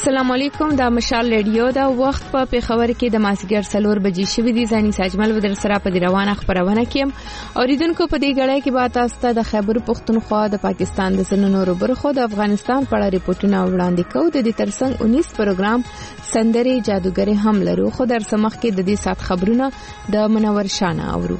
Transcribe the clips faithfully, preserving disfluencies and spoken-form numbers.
السلام علیکم، دا مشال ریډیو دا وخت په پیښور کې د مازیګر څلور بجې شوې دي. ځاني ساجمل ودر سره په روانه خبرونه کې اوریدونکو په دې غړې کې به تاسو ته د خیبر پختونخوا د پاکستان د سنونو برخو د افغانستان په اړه ریپورتونه وړاندې کوو. د دې ترڅنګ انیس پروګرام سندري جادوګر هم لرو، خو در سمخ کې د دې سات خبرونه د منور شانه اورو.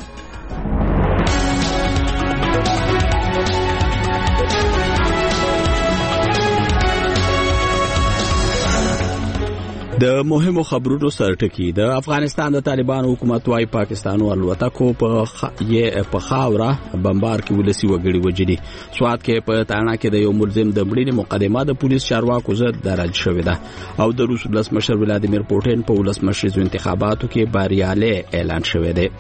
د مهمو خبرونو سرټکی. د افغانستان د طالبان حکومت وايي پاکستانو الوتکو په یې په خاوره بمبار کې ولسی وګړي وجدي. سواد کې په تانا کې د یو ملزم د مړینې مقدمه د پولیس چارواکو زد درج شوې ده او د روس ولسمشر ولادیمیر پوتین په ولسمشریزو انتخاباتو کې بریالی اعلان شوی دی.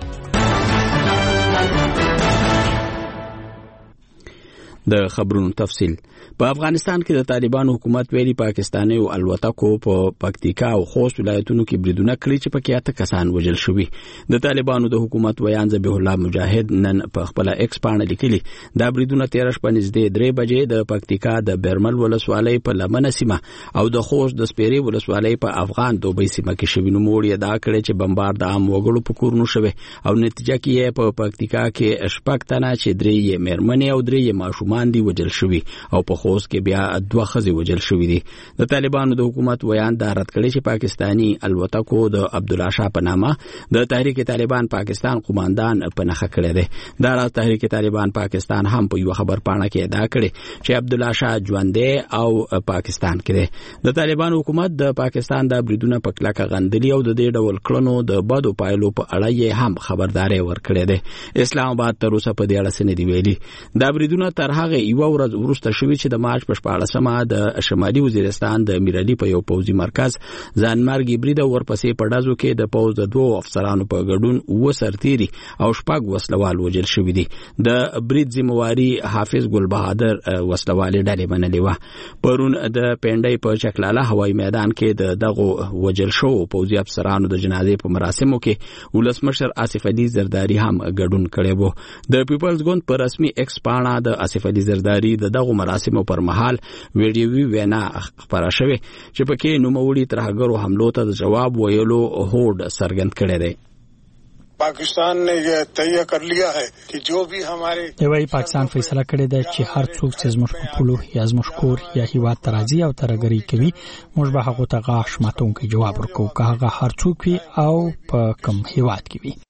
د خبرونو تفصیل. په افغانستان کې د طالبان حکومت ویلي پاکستاني او الوتکو په پکتیکا او خوست ولایتونو کې بریدونه کړی چې پکې اته کسان وژل شوي. د طالبانو د حکومت ویان ذبیح الله مجاهد نن په خپل ایکس باندې لیکلي دا بریدونه تیر شپه نږدې درې بجې د پکتیکا د برمل ولسوالۍ په لمنه سیمه او د خوست د سپيري ولسوالۍ په افغان دوبۍ سیمه کې شوي. نو موړي دا کړی چې بمبار د عام وګړو په کورونو شوی او نتیجه کې په پکتیکا کې شپږ تنه چې درې یې مېرمنې او درې یې ماشومان دي وژل شوي او په خوست کې بیا دوه ښځې وژل شوي دي. د طالبانو د حکومت ویان دا رد کړی چې پاکستانی الوتکو د عبدالله شاه په نامه د تحریک طالبان پاکستان قوماندان په نخښه کړی دی. دا راز تحریک طالبان پاکستان هم په یو خبر پاڼه کې ادعا کړې چې عبدالله شاه ژوندی او پاکستان کې دی. د طالبان حکومت د پاکستان د بریدونو په کلکه غندلي او د دې ډول کړنو د بدو پایلو په اړه یې هم خبرداري ورکړې ده. اسلام آباد تر اوسه په دې اړه څه نه دی ویلي. دا بریدونه تر هغه یو ورځ وروسته شوي چې د مارچ په شپاړسمه د شمالي وزیرستان د میرالي په یو پوځي مرکز ځانمرګي برید ورپسې په ډزو کې د پوځ د دوه افسرانو په ګډون و سرتيري او شپږ وسلوال وژل شوي دي. د برید ذمہواری حافظ ګل بهادر وسلوالې ډلې منلې و. پرون د پنډۍ په چکلاله هوایي میدان کې د دغه وژل شو پوځي افسرانو د جنازې په مراسمو کې ولسمشر آصف علي زرداری هم ګډون کړی و. د پیپلز ګوند په رسمي ایکس پاڼه د آصف علي زرداری د دغه مراسمو پر مهال ویډیوي وینا خبره شوه چې پکې نوموړي ترهګرو حملو ته جواب ویلو هوډ څرګند کړی دی. पाकिस्तान ने यह तय कर लिया है कि जो भी हमारे یوای پاکستان فیصله کړې ده چې هر څوک چې زموږ په پولو یا زموږ کور یا هیواد ترازی او ترګری کوي موږ به هغه ته غاښ ماتونکي جواب ورکوو که هغه هر څوک وي او په کوم هیواد کې وي.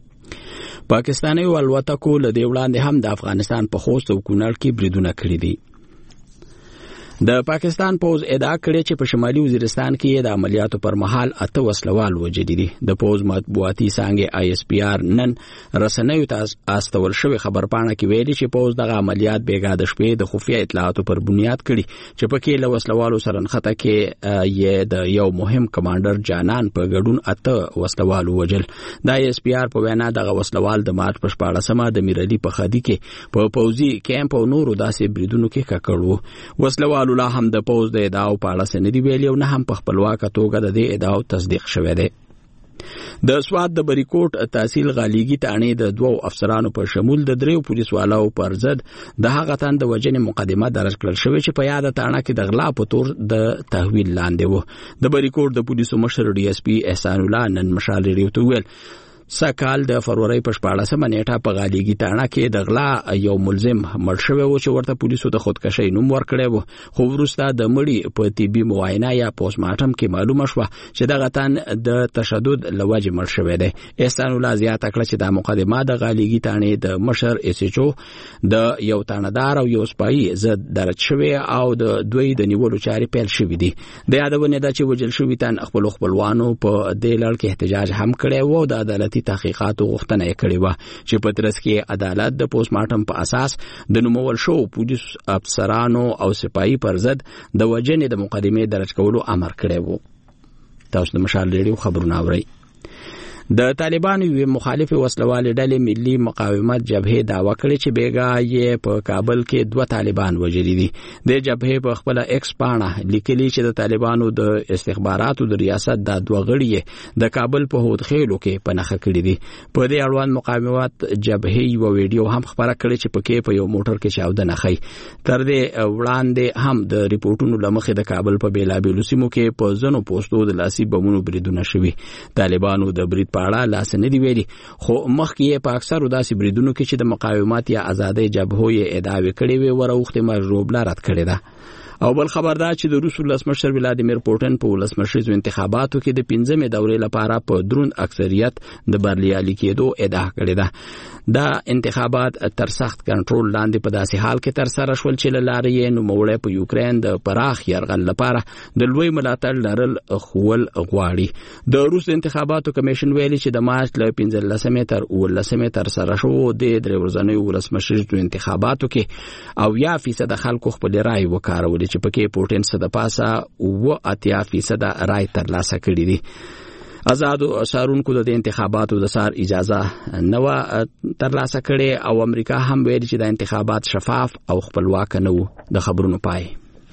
پاکستاني الوتکو له دې وړاندې هم د افغانستان په خوست او کونړ کې بریدونه کړي دي. د پاکستان پوز ادعا کړې چې په شمالي وزیرستان کې د عملیاتو پر مهال اته وسلوال وژل دي. د پوز مطبوعاتي څنګه آی اس پی آر نن رسنیو ته استول شوی خبر پاڼه کې ویلي چې پوز دغه عملیات بیګا د شپې د خفیه اطلاعاتو پر بنیاد کړي چې پکې له وسلوالو سره نخته کې یې د یو مهم کمانډر جانان په ګډون اته وسلوال وژل. د آی اس پی آر په وینا دغه وسلوال د مارچ په شپاړسمه د میرالي په خدي کې په پوزي کیمپ او نورو داسې بریدونو کې ککړو. وسلوال لا هم د پوز د ادعاو په اړه څه نه دی ویلي او نه هم په خپلواکه توګه د دې ادعاو تصدیق شوی دی. د سواد د بریکوټ تحصیل غالیګي تانې د دوو افسرانو په شمول د دریو پولیسوالو پر ضد د هغه تن د وژنې مقدمه درج کړل شوې چې په یاد تانه کې د غلا په تور د تحویل لاندې و. د بریکوټ د پولیسو مشر ډي اس پی احسان الله نن مشال ریډیو ته ویل سکهال د فروری په شپاړسمه نیټه په غالیګي تاڼه کې د غلا یو ملزم مړ شوی و چې ورته پولیسو د خودکشي نوم ورکړی و، خو وروسته د مړي په طبي معاینه یا پوسټ مارټم کې معلومه شوه چې دغه تن د تشدد له وجې مړ شوی دی. احسان الله زیاته کړه چې دا مقدمه د غالیګي تاڼې د مشر ایس ایچ او د یو تاندار او یو سپایي ضد درج شوی او د دوی د نیولو چارې پیل شوې دي. د یادونه ده چې وژل شوي تن خپل خپلوانو په دې لړ کې احتجاج هم کړی و او د عدالتي تحقیقاتو غوښتنه یې کړې وه چې په ترڅ کې عدالت د پوسټ مارټم په اساس د نومول شو پولیس افسرانو او سپایي پر ضد د وژنې د مقدمې درج کولو امر کړی و. تاسو د مشال ریډیو خبرونه اورئ. د طالبانو یو مخالف وسلوال ډلې ملي مقاومت جبهه دعوا کړې چې بیګا یې په کابل کې دوه طالبان وژلي دي. د جبهه په خپل ایکس پاڼه لیکلي چې د طالبانو د استخباراتو د ریاست د دوه غړي د کابل په هودخېلو کې پنهخه کړی دي. په دې اړوند مقاومت جبهه یو ویډیو هم خبره کړې چې پکې په یو موټر کې چاودنه خي. تر دې وړاندې هم د ریپورتونو لمخې د کابل په بیلابیلو سیمو کې په ځنو پوسټو د لاسي بمونو بریدونه شوي. طالبانو د برید په اړه لاس نه دی ویلي، خو مخکې په اکثرو داسې بریدونو کې چې د مقاومت یا آزادۍ جبهو یې ادعاوې کړې وي وروختې مجروبله رد کړې ده. او بل خبردار چې د روس ولسمشر ولادیمیر پوټین په ولسمشریزو انتخاباتو کې د پنځمې دورې لپاره په دروند اکثریت د بریالي کېدو ادعا کړې ده. دا انتخابات تر سخت کنټرول لاندې په داسې حال کې تر سره شول چې له لارې یې نوموړی په یوکرین د پراخ یرغل لپاره د لوی ملاتړ لرل خول غواړي. د روس انتخاباتو کمیشن ویلي چې د مارچ له پنځلسمې تر اوولسمې تر سره شو د درې ورځنیو ولسمشریزو انتخاباتو کې اویا فیصد خلکو خپل رای وکارولې چې پکې پوټین څخه د پاسه اوه اتیا فیصد رای ترلاسه کړي دي. آزادو سارونکو د انتخاباتو د سار اجازه نه و ترلاسه کړي او امریکا هم ویلي چې د انتخابات شفاف او خپلواک نه وو. د خبرونو پای.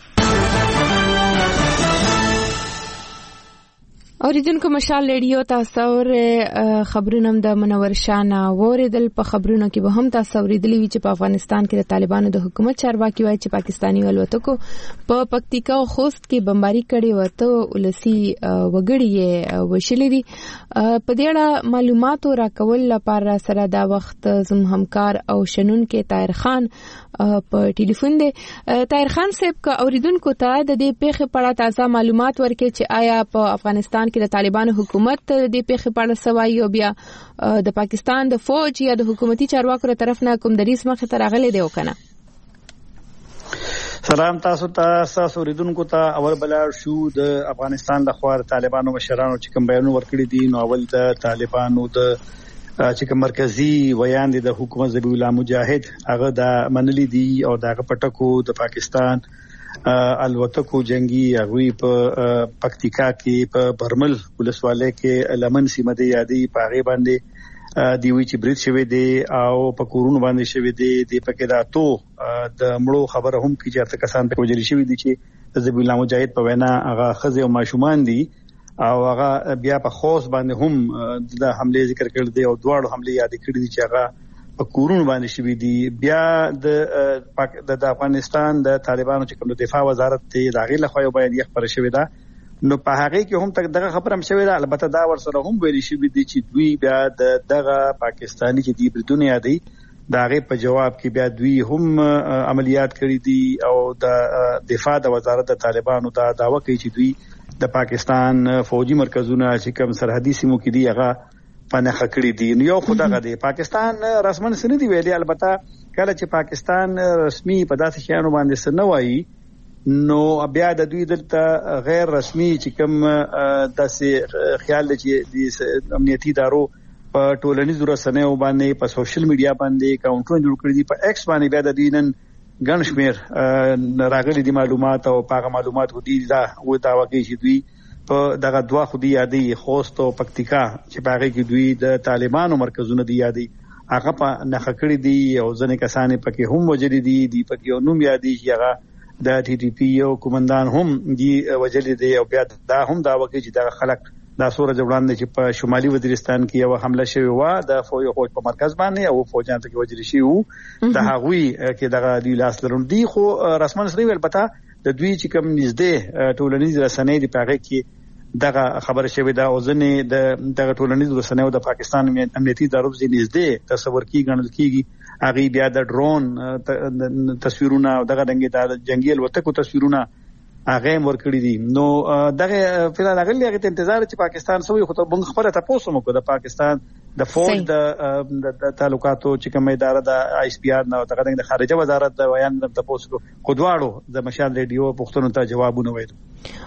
اوریدونکو مشال ریډیو تاسو ور خبرونه د منور شانه وریدل. په خبرونو کې به هم تاسو اوریدلی وی چې په افغانستان کې د طالبانو د حکومت چارواکي وایي چې پاکستانی الوتکو په پکتیکا او خوست کې بمباری کړي وته ولسی وګړي وشلې دي. په دې اړه معلومات راکول لپاره سره دا وخت زم همکار او شنن کې طاهر خان په ټلیفون دی. طاهر خان صاحب کا اوریدونکو ته د دې پیښې په اړه تازه معلومات ورکړي چې آیا په افغانستان کې د طالبانو حکومت د پیښې په اړه سوای او بیا د پاکستان د فوج یا د حکومتي چارواکو تر طرف نه کوم دریس مخه تر راغلي دی وکنه. سلام تاسو ته تاسو اوریدونکو ته اول بل شو د افغانستان د خوار طالبانو مشرانو چې کوم بیان ورکړي دي. نو اول د طالبانو د چې کوم مرکزی ویان دي د حکومت ذبیح الله مجاهد هغه د منلي دي او دغه پټکو د پاکستان الوتکو جنگي هغه په پکتیکا کې په برمل ولسوالۍ کې لمن سیمه دی یادې په هغه باندې دی وی چې برید شوی دی او په کورونو باندې شوی دی د پکې راتو د مړو خبره هم کې چې کسان په وجري شوی دي چې ذبیح الله مجاهد په وینا هغه خزه او ماشومان دي او هغه بیا په خوست باندې هم د حمله ذکر کړل دی او دواړو حمله یاد کړې دي چې هغه په کورونو باندې شوی دي. بیا د د افغانستان د طالبانو چې کوم د دفاع وزارت ته داخله لخوا یو بیان یې خبره شوی ده. نو په هغه کې هم تک دغه خبره هم شوی ده. البته دا ورسره هم ویل شوی دي چې دوی بیا د دغه پاکستانی چې دی بریدونه یادي داغه په جواب کې بیا دوی هم عملیات کړی دي او د دفاع د وزارت د طالبانو دا داوا کوي چې دوی د پاکستان فوجي مرکزونه چې کوم سرحدي سیمو کې دي هغه پنهخه کړی دي. نو یو خدای غدي پاکستان رسمن سن دی ویلي. البته کله چې پاکستان رسمي په داسې شیانو باندې سن وایي نو بیا د دوی دلته غیر رسمي چې کوم داسې خیال چې د امنیتي ادارو په ټولنیزو رسنیو باندې په سوشل میډیا باندې اکاونټونه جوړ کړی دي. په ایکس باندې بیا د دوی نن ګڼ شمېر راغلي دي معلومات او هغه معلومات ودی دا و دا واقعي چې دوی په دغه دوا خودي یادې خوست او پکتیکا چې باغې کې دوی د طالبانو مرکزونه دی یادې هغه په نخکړې دي او ځنې کسان پکې هم وجري دي دی پکې یو نوم یادې چې هغه د ټي ټي پی یو کومندان هم دی وجري دي او بیا دا هم دا وکړي چې دا خلک دا سورج وړاندې چې په شمالي وزیرستان کې یو حمله شوی و د فوج په مرکز باندې او فوجان ته کې وجري شي وو د هغوی کې دغه دی لاس لرون دي. خو رسمن سره ویل پتا د دوی چې کوم نږدې ټولنیز رسنۍ دی پاغه کې دغه خبره شوی دا او ځنې د دغه ټولنیز رسنیو د پاکستان امنیتي ادارو ځینې نږدې تصور کی غنل کیږي. هغه بیا د ډرون تصویرونه او دغه د جنگي الوتکو تصویرونه هغه ورکړي دي. نو دغه فلال هغه لږه انتظار چې پاکستان سوی خو ته بنګ خبره تاسو مو کو د پاکستان د فوج د تعلقاتو چې کومه اداره د آی اس پی آر نه دغه د خارجه وزارت د بیان د تاسو کو خودواړو د مشال ریډیو پښتون ته جوابونه وایي.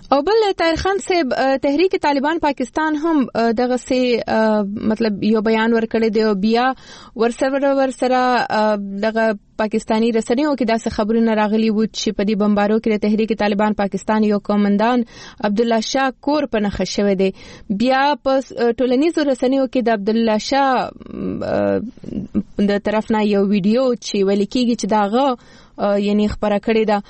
او بل طاهر خان صاحب تحریک طالبان پاکستان هم دغه سي مطلب یو بیان ورکړی دی او بیا ورسره ورسره دغه پاکستانی رسنیو کې داسې خبرونه راغلي وو چې په دې بمبارو کې د تحریک طالبان پاکستان یو کمانډان عبد الله شاه کور په نخښه شوی دی. بیا په ټولنیزو رسنیو کې د عبد الله شاه د طرف نه یو ویډیو چې ویل کېږي چې داغه یعنی خبره کړې ده.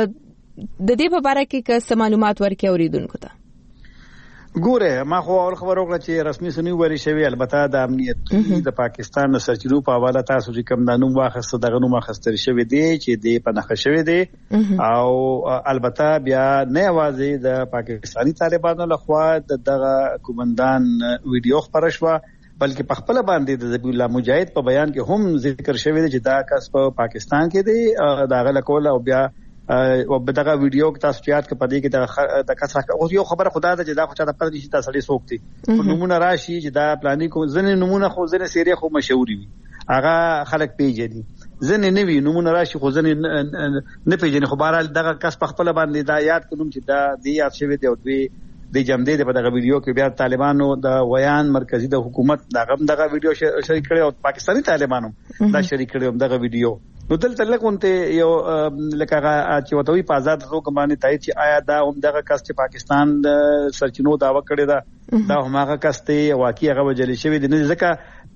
د دې په اړه کې څه معلومات ورکړي اوریدونکو ته؟ ګوره ما خو اول خبر وکړه چې رسمي سنوي ویلي شوی، البته د امنیتي د پاکستان د سرچینو په حواله تاسو چې کوم د نوم واخیسته دغه نوم اخیستل شوی دی چې دی په نخښه شوی دی او البته بیا نه یوازې د پاکستانی طالبانو لخوا دغه کومندان ویډیو خبره شوه بلکې په خپل باندې د ذبیح الله مجاهد په بیان کې هم ذکر شوی دی چې دا کس په پاکستان کې دی دغه لکول او بیا او دغه ویډیو کې تاسو یاد کړئ پدې کې د کثرت او یو خبره خدا ده چې دا خو چا د پردي شي تاسو لري سوکتي نمونه راشي چې دا پلاني کو ځنه نمونه خو ځنه سیری خو مشهوري وي هغه خلک پیژني ځنه نه وي نمونه راشي خو ځنه نه پیژني خو بهرحال دغه کس په خپل باندې دا یاد کړم چې دا دی یاد شوی دی او دوی د جمدې په دغه ویډیو کې بیا طالبانو د ویان مرکزی د حکومت دغه دغه ویډیو شریک کړي او پاکستانی طالبانو دا شریک کړي دغه ویډیو نو دلته لکونته یو لکه چې وتوی په آزاد روکه باندې تای چې آیا دا هم دغه کس چې پاکستان د سرچینو داوا کړی دا دا همغه کس ته واقعي هغه وجل شوی دی نه ځکه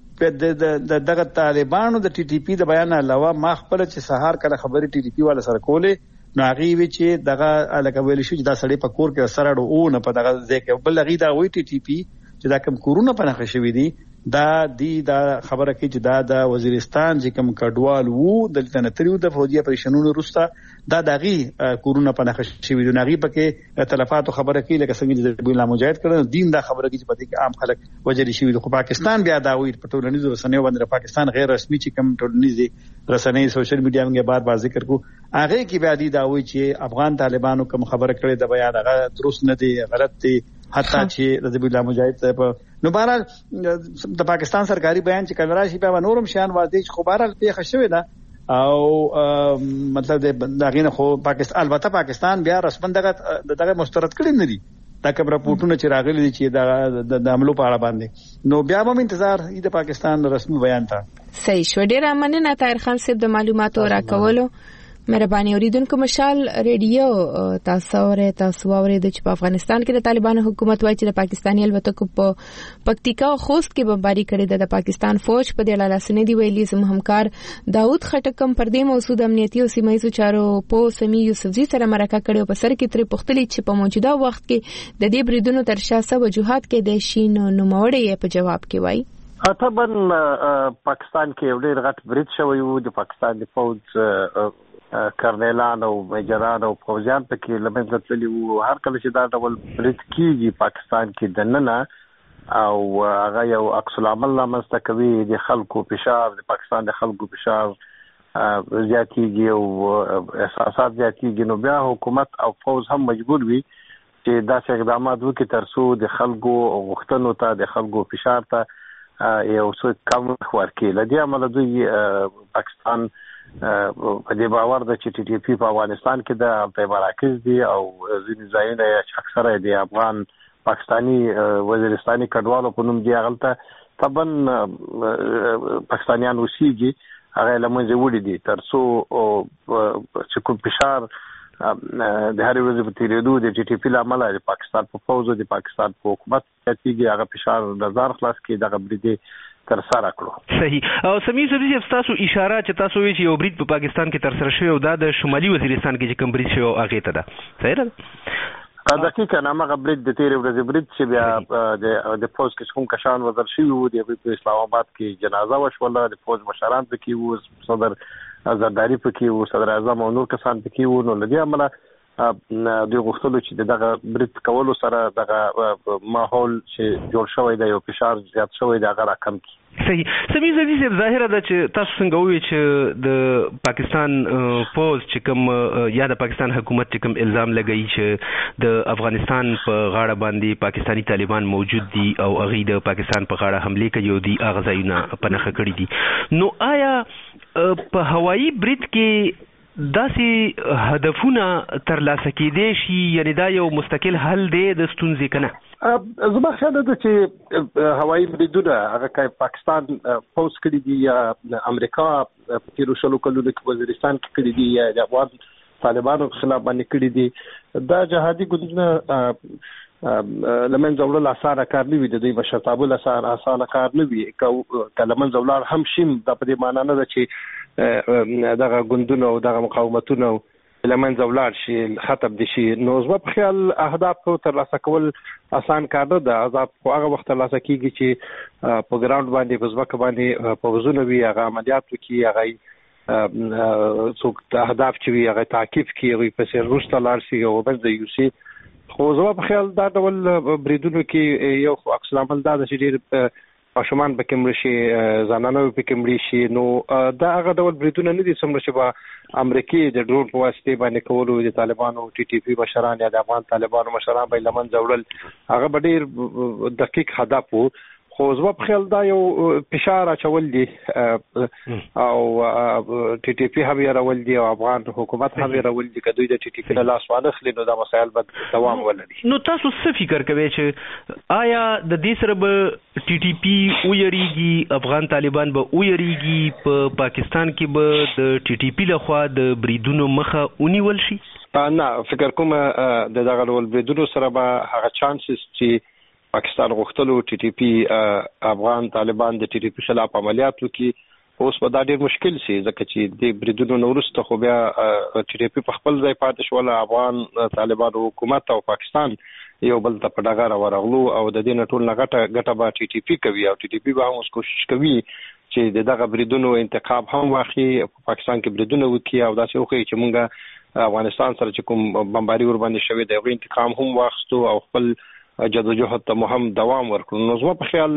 د دغه طالبانو د ټي ټي پی د بیان علاوه ما خپل چې سهار کله خبري ټي ټي پی والا سره کولې نو هغه وی چې دغه لکه ویل شو چې دا سړی په کور کې سره او نه په دغه ځکه بل غي دا وی ټي ټي پی چې دا کوم کورونه په نخښه شوی دی دا دی دا خبره کوي چې دا د وزیرستان چې کوم کډوال وو د تنتریو د فوجي اپریشنونو وروسته دا دغه کورونه په نخښه شوی دی نغي پکې تلفات خبره کوي لکه څنګه چې ذبیح الله مجاهد کړه دین دا خبره کوي چې پدې کې عام خلک وجري شوی دی خو پاکستان بیا دا وی په ټولنیزو رسنیو باندې پاکستان غیر رسمي چې کوم ټولنیزي رسنۍ سوشل میډیا موږ بار بار ذکر کو هغه کې بیا دی دا وی چې افغان طالبانو کوم خبره کړې د بیان هغه درست نه دی غلط دی حتی چې ذبیح الله مجاهد په نو بهرحال د پاکستان سرکاري بیان چې کله راشي بیا نورم شان واځي چې خو بهرحال پیښه شوې ده او مطلب د غینه خو پاکستان البته پاکستان بیا رسمن دغه دغه مسترد کړی نه دي دا کوم راپورټونه چې راغلي دي چې د عملو په اړه باندې نو بیا هم انتظار د پاکستان رسمي بیان ته صحیح شو. ډیر مننه طاهر خان صاحب د معلوماتو راکولو. مهرباني اوریدونکو مشال ریډیو تاسو اورئ تاسو اورئ د چې په افغانستان کې د طالبانو حکومت وايي چې د پاکستاني الوتکو په پکتیکا او خوست کې بمباري کړې ده. د پاکستان فوج په دې اړه لاسنې دی ویلي زموږ همکار داوود خټکم پر دې موضوع د امنیتي او سیمایي چارو په سمي یوسفزي سره مرکه کړې او په سر کې تر پختلې چې په موجوده وخت کې د دې بریدونو تر شاسه وجوهات کې د شین نوموړی په جواب کې وایي طبعا پاکستان کې یو ډېر غټ برید شوی وو د پاکستان د فوج کرنیلان او میجران او فوجان پکې لمنځه تللي وو. هر کله چې دا ډول برید کیږي پاکستان کې دننه او هغه یو عکس العمل رامنځته کوي د خلکو فشار د پاکستان د خلکو فشار زیاتېږي او احساسات زیاتېږي نو بیا حکومت او فوج هم مجبور وي چې داسې اقدامات وکړي ترڅو د خلکو غوښتنو ته د خلکو فشار ته یو څه کم ورکړي. له دې امله دوی پاکستان په دې باور ده چې ټي ټي پی په افغانستان کې د مراکز دي او ځینې ځایونه چې اکثره د افغان پاکستانی وزیرستاني کډوالو په نوم دي هغه طبعا پاکستانیان اوسېږي هغه لمنځه وړي دي ترڅو چې کوم فشار د هر ورځې په تیریدو د ټي ټي پی لامل د پاکستان په فوج او د پاکستان په حکومت کې هغه فشار د ځار خلاص کې دغه بریدي تر سره کړو. صحیح. او سمي سبزي تاسو اشاره چې تاسو وی چې یو برید په پاکستان کې تر سره شوی او دا د شمالي وزیرستان کې چې کوم برید شوی هغه ته ده صحیح ده دقیقاً هغه برید د تیر ورځې برید چې بیا د د فوج کې کوم کشان وزر شوی وو د اسلام آباد کې جنازه وشوله د فوج مشران پکې وو صدر زرداری پکې وو صدر اعظم او نور کسان پکې وو نو لدی عمله د غوښتلو چې دغه برید کولو سره دغه ماحول چې جوړ شوی دی او فشار زیات شوی دی هغه راکم کی. صحیح. سمي زدي صاحب ظاهره ده چې تاسو څنګه وایي چې د پاکستان فوج چې کوم یا د پاکستان حکومت چې کوم الزام لګایي چې د افغانستان په غاړه باندې پاکستانی طالبان موجود دي او هغه د پاکستان په غاړه حمله کوي او دي هغه ځایونه په نخښه کړی دي نو آیا په هوایي برید کې داسې هدفونه ترلاسه کېدای شي، یعنی دا یو مستقل حل دی د ستونزې کنه؟ زما خیال ده چې هوایي بریدونه هغه که پاکستان پوز کړي دي یا امریکا په تیرو شلو کلونو کې وزیرستان کې کړي دي یا د افغان طالبانو په خلاف باندې کړي دي، دا جهادي ګوندونه لمنځه وړل اسانه کار نه وي، د دوی مشرتابه اسانه کار نه وي. که لمنځه ولاړ هم شي دا په دې معنا نه ده چې دغه ګوندونه او دغه مقاومتونه لمنځه ولاړ شي، ختم دي شي. نو زما په خیال اهداف ترلاسه کول اسان کار نه ده. اهداف خو هغه وخت ترلاسه کیږي چې په ګراوند باندې په ځمکه باندې پوځونه وي، هغه عملیات وکړي، هغه څوک اهداف چې وي هغه تعقیب کړي، هغه پسې وروسته لاړ شي او بل یوسي. خو زما په خیال دا ډول بریدونو کې یو عکس العمل دا چې ډېر ماشومان پکې مړه شي، زنانه پکې مړه شي. نو دا هغه ډول بریدونه نه دي څومره چې به امریکایي د ډرون په واسطه باندې کولو د طالبانو ټي ټي پی مشران یا د افغان طالبانو مشران به لمنځه وړل، هغه به ډېر دقیق هدف وو. خو زما په خیال دا یو فشار اچول دي او ټي ټي پی هم یې راول دي او افغان حکومت هم یې راول دي. که دوی د ټي ټي پی له لاس وانخلي نو دا مسایل به دوام ولري. نو تاسو څه فکر کوئ چې آیا د دې سره به ټي ټي پی ویریږي، افغان طالبان به ویریږي، په پاکستان کې به د ټي ټي پی لخوا د بریدونو مخه ونیول شي؟ نه، فکر کوم د دغه ډول بریدونو سره به هغه چانسز چې پاکستان غوښتلو ټي ټي پی افغان طالبان د ټي ټي پی خلاف عملیات وکړي، اوس به دا ډېر مشکل شي ځکه چې د بریدونو نه وروسته خو بیا ټي ټي پی په خپل ځای پاتې شول، افغان طالبانو حکومت او پاکستان یو بل ته په ډغره ورغلو او د دې نه ټول نه غټه ګټه به ټي ټي پی کوي او ټي ټي پی به هم اوس کوشش کوي چې دغه بریدونو انتقام هم واخلي، په پاکستان کې بریدونه وکړي او داسې وکړي چې موږ افغانستان سره چې کوم بمباري ور باندې شوی دی هغه انتقام هم واخستو او خپل جدوجہد ته مهم دوام ورکړو. نو زما په خیال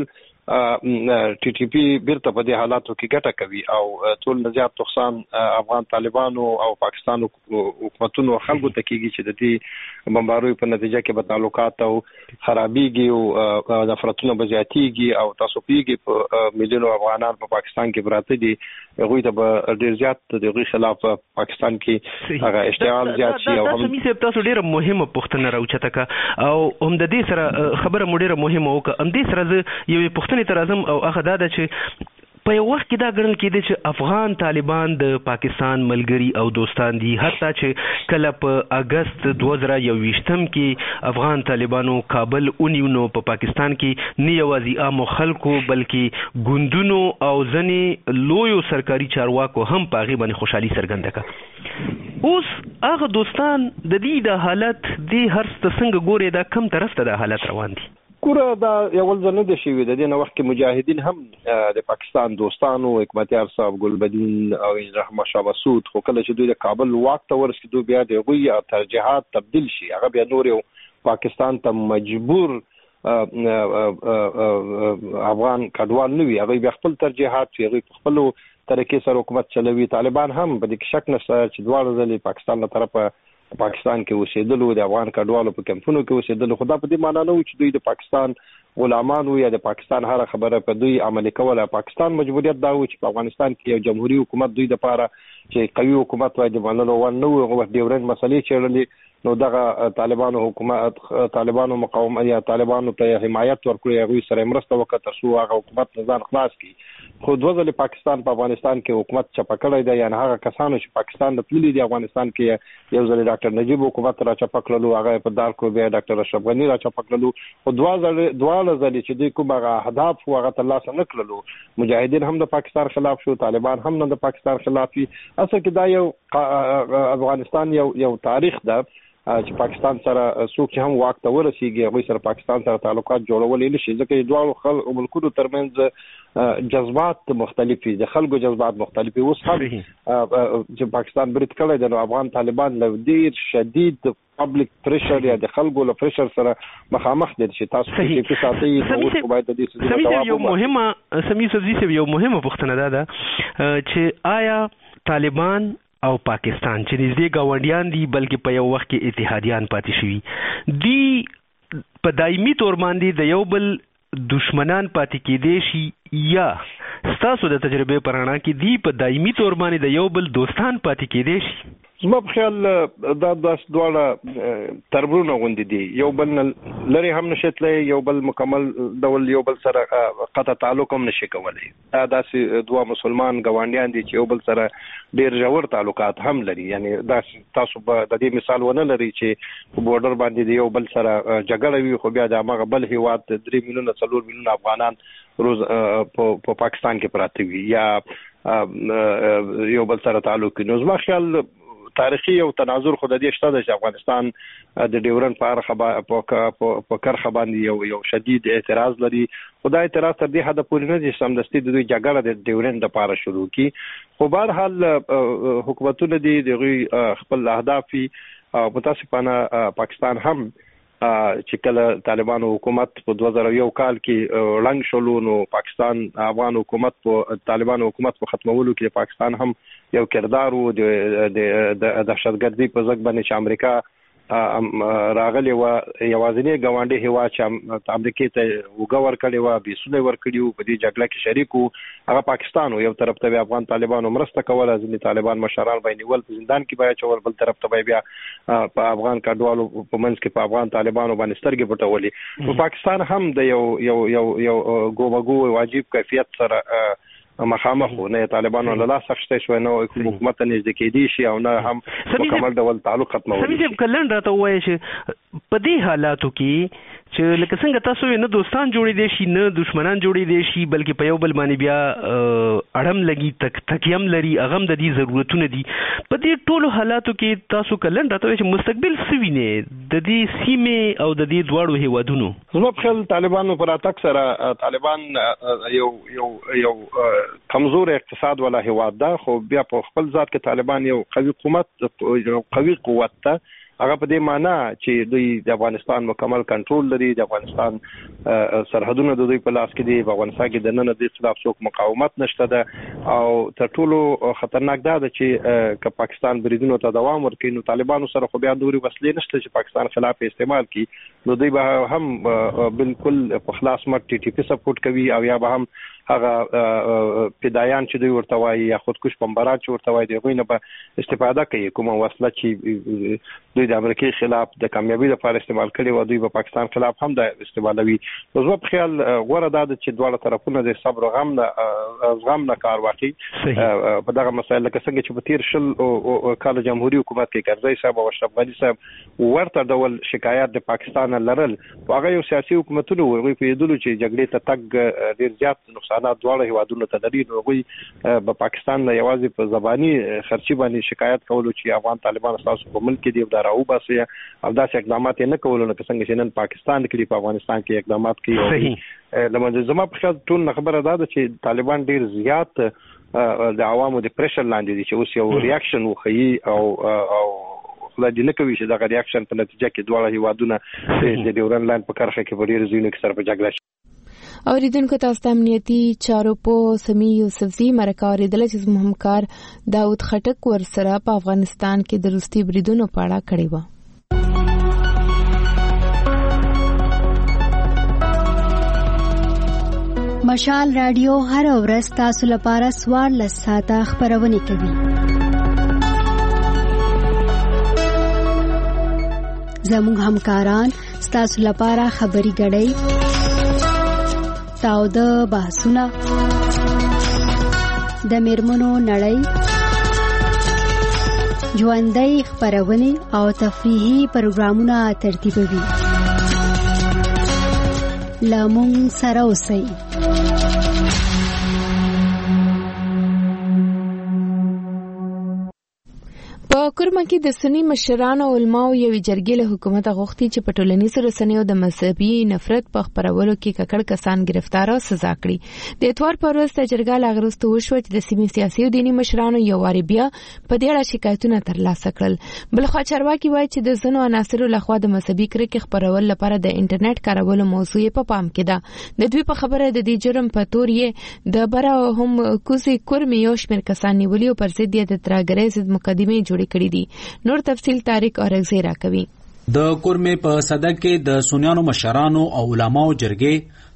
ټي ټي پی بیرته په دې حالاتو کې ګټه کوي او ټول نه زیات نقصان افغان طالبانو او پاکستان حکومتونو خلکو ته کیږي چې د دې بمباروي په نتیجه کې به تعلقات او خرابېږي او نفرتونه به زیاتېږي او تاسو پیږي په میلیونو افغانان په پاکستان کې براته دي، هغوی ته به ډېر زیات د هغوی خلاف پاکستان کې هغه اشتعال زیات شي. او هم تاسو ډېره مهمه پوښتنه راوچته کړه او هم د دې سره خبره مو ډېره مهمه وکړه. هم دې سره زه یوې پوښتنې ته راځم او هغه دا ده چې په یو وخت کې دا ګڼل کېده چې افغان طالبان د پاکستان ملګري او دوستان دي، حتی چې کله په اگست دوه زره یوویشتم کې افغان طالبانو کابل ونیو نو په پاکستان کې نه یوازې عامو خلکو بلکې ګوندونو او ځینې لویو سرکاري چارواکو هم په هغې باندې خوشحالي څرګنده کړه. اوس هغه دوستان د دې د حالت دې هر څه څنګه ګوري، دا کم طرف ته دا حالت روان دي؟ کوره دا یو ځل نه دی شوی، د دې نه وخت کې مجاهدین هم د پاکستان دوستانو حکمتیار صاحب، ګلبدین او رحمه شاه مسعود، خو کله چې دوی د کابل واک ته ورسېدو بیا د هغوی ترجیحات تبدیل شي، هغه بیا نور یو پاکستان ته مجبور افغان کډوال نه وي، هغوی بیا خپل ترجیحات چې هغوی په خپلو طریقې سره حکومت چلوي. طالبان هم په دې کې شک نشته چې دواړه ځلې پاکستان له طرفه پاکستان کې اوسېدلو، د افغان کډوالو په کمپونو کې اوسېدلو، خو دا په دې معنا نه و چې دوی د پاکستان غلامان وو یا د پاکستان هر خبره په دوی عملي کوله. پاکستان مجبوریت دا و چې په افغانستان کې یو جمهوریت حکومت دوی لپاره چې قوي حکومت وای د منلو ون نه و، هغه ډیورنډ مسلې چیرلې. نو دغه طالبانو حکومت طالبانو مقاومت یا طالبانو ته حمایت ورکړي، هغه سره مرسته وکړه تر څو هغه حکومت نظام خلاص کړي. خو دوه ځلې پاکستان په افغانستان کې حکومت چپه کړی دی، یعنې هغه کسانو چې پاکستان د تللي دي افغانستان کې یو ځل ډاکټر نجیب حکومت را چپه کړلو، هغه په دار کو بیا ډاکټر اشرف غني را چپه کړلو. خو دوه ځلې دواړه ځلې چې دوی کوم هغه اهداف و هغه ترلاسه نه کړلو، مجاهدین هم د پاکستان خلاف شو، طالبان هم نه د پاکستان خلاف وي. اصل کې دا یو افغانستان یو یو تاریخ ده چې پاکستان سره څوک چې هم واک ته ورسیږي هغوی سره پاکستان سره تعلقات جوړولی نه شي، ځکه دواړو خلکو ملکونو ترمنځ جذبات مختلف دي، د خلکو جذبات مختلف دي. اوس هم چې پاکستان برید کړی دی نو افغان طالبان له ډېر شدید پبلک پریشر یا د خلکو له پریشر سره مخامخ دي چې تاسو کې ساتي او باید د دې څه یو مهمه سمي سبزي یو مهمه پوښتنه ده چې آیا طالبان او پاکستان چې نږدې ګاونډیان دي بلکې په یو وخت کې اتحادیان پاتې شوي دي، په دایمي تور باندې د یو بل دشمنان پاتې کېدای شي یا ستاسو د تجربې پرانا کې دی په دایمي تور باندې د یو بل دوستان پاتې کېدې شي؟ زما په خیال دا داس دواړه تربرونه غوندي دي، یو بل لري هم نشي تللی، یو بل مکمل ډول یو بل سره قطع تعلق هم نشي کولی. دا داسې دوه مسلمان ګاونډیان دي چې یو بل سره ډیر ژور تعلقات هم لري. یعنی دا تاسو به د دې مثال ونه لري چې په بورډر باندې د یو بل سره جګړه وي، خو بیا د هغه بل هیواد درې میلیونه څلور میلیونه افغانان روز په پاکستان کې پراته وي یا یو بل سره تعلق. نو زما خیال تاریخي او تناظر خو د دې شته چې افغانستان د ډیورن په په کرخه باندې یو یو شدید اعتراض لري. خدای اعتراض تر دې حد پورې نه چې سمدستي د دوی جګړه د ډیورن د پاره شروع کی. خو بهر حال حکومتونه دي دغه خپل اهداف متاسفانه پاکستان هم چې کله طالبانو حکومت په دوه زره یو کال کې رنګ شولو، نو پاکستان افغان حکومت په طالبانو حکومت په ختمولو کې پاکستان هم یو کردار وو د دهشتګردي په ځګ باندې چې امریکا راغلی و، یوازینی ګاونډي هیواد چې امریکا ته وګور کړي و، بیسونه ور کړي و، په دې جګړه کې شریک وو هغه پاکستان. یو طرف ته افغان طالبانو مرسته کوله، ځینې طالبان مشران به نیول په زندان کې بیا چول، بل طرف ته بیا په افغان کډوالو په منځ کې په افغان طالبانو باندې سترګې پټولې. په پاکستان هم د یو یو یو یو ګوبګو واجب کیفیت سره مخامخ نه طالبانو له لاس اخیسته شو، نو حکومت نږدې کېدی شي او نه هم مکمل ډول تعلق ختمول. سمې کلن راته وایي چې په دې حالاتو کې چې لکه څنګه تاسو نه دوستان جوړې دي شي نه دشمنان جوړې دي شي، بلکې په یو بل باندې بیا اړم لګي تک تکیم لري، اغم د دې ضرورتونه دي. په دې ټولو حالاتو کې تاسو کلن راته وایي چې مستقبل سوینه د دې سیمه او د دې دواړو هیوادونو؟ زما په خیال طالبانو پر اتک سره طالبان یو یو یو کمزور اقتصاد ولا هیواد ده، خو بیا په خپل ذات کې طالبان یو قوي حکومت یو قوي قوت ده. هغه په دې معنی چې دوی د افغانستان مکمل کنټرول لري، د افغانستان سرحدونه د دوی په لاس کې دي، په افغانستان کې د نن د خلاف څوک مقاومت نشته ده. او تر ټولو خطرناک ده چې که پاکستان بریدونو ته دوام ورکړي، نو طالبانو سره خو بیا نوري وسلې نشته چې پاکستان خلاف استعمال کړي، نو دوی به هم بالکل په خلاص مټ ټي ټي پی سپورټ کوي او یا به هم هغه پیدایان چې دوی ورته وایي یا خودکش بمبارات چې ورته وایي دوی نه به استفاده کوي، کومه وسله چې دوی د امریکای خلاف د کامیابی لپاره استعمال کړي و، دوی په پاکستان خلاف هم د استعمالوي. نو زما په خیال غوړه ده چې دواړه طرفونه د صبر او غم نه غم نه کار واخلي په دغه مسایل، لکه څنګه چې په تیر شل او کال جمهوریت حکومت کې کرزی صاحب او اشرف غنی صاحب ورته ډول شکایت د پاکستان لرل، هغه یو سیاسي حکومتونه وي په یدلو چې جګړې ته تګ ډیر زیات نقصانات دواړه هیوادونو ته لري. نو غوي په پاکستان نه یوازې په زبانی خرچي باندې شکایت کولو چې افغان طالبان تاسو په ملک کې دی دا راو باسي او داسې اقدامات نه کولو، لکه څنګه چې نن پاکستان کې په افغانستان کې اقدامات کوي. لمونځ زما په خیال ټول خبره ده چې طالبان ډیر زیات د عوامو د پریشر لاندې دي چې اوس یو ریاکشن وخی او او خلک نه کوي چې دا ریاکشن په نتیجه کې دواړه هیوادونه د ډیورن لاین په کرخه کې په ډیر ځینو کې سره په جګړه شي. اوریدونکو تاسو ته امنیتي چارو په سمي یوسفزي مرکه اوریدل چې زموږ همکار داود خټک ورسره په افغانستان کې د روسي بریدونو په اړه کړی و. مشال رادیو هر ورځ تاسو لپاره سوار لساته خبرونه کوي. زموږ همکاران تاسو لپاره خبري غړي تاو د بحثونه د میرمنو نړۍ ژوندۍ خبرونه او تفریحي پروګرامونه ترتیبوي. لامون سره اوسئ. په کورما کې د سنی مشرانو او علماو یو جرګې له حکومت غوښتي چې په ټولنیزو رسنیو د مذهبي نفرت په خبرولو کې ککړ کسان گرفتار او سزا کړي. د اتوار پر ورځ د جرګې لاغرسته وشو چې د سیمې سیاسي او دینی مشرانو یو واری بیا په دې اړه شکایتونه ترلاسه کړل. بلخوا چارواکي وایي چې د ځینو عناصرو لخوا د مذهبي کرکې خبرول لپاره د انټرنیټ کارولو موضوع په پام کې ده. د دوی په خبره د دې جرم په تور یې د برا هم کوزي کورمي یو شمېر کسان نیولي او پر ضد یې د ترهګرۍ ضد مقدمې جوړې کړې دي. نور تفصیل طارق اورغزی را کوي. د کورمه په صدق کې د سنیانو مشرانو او علماو جرګې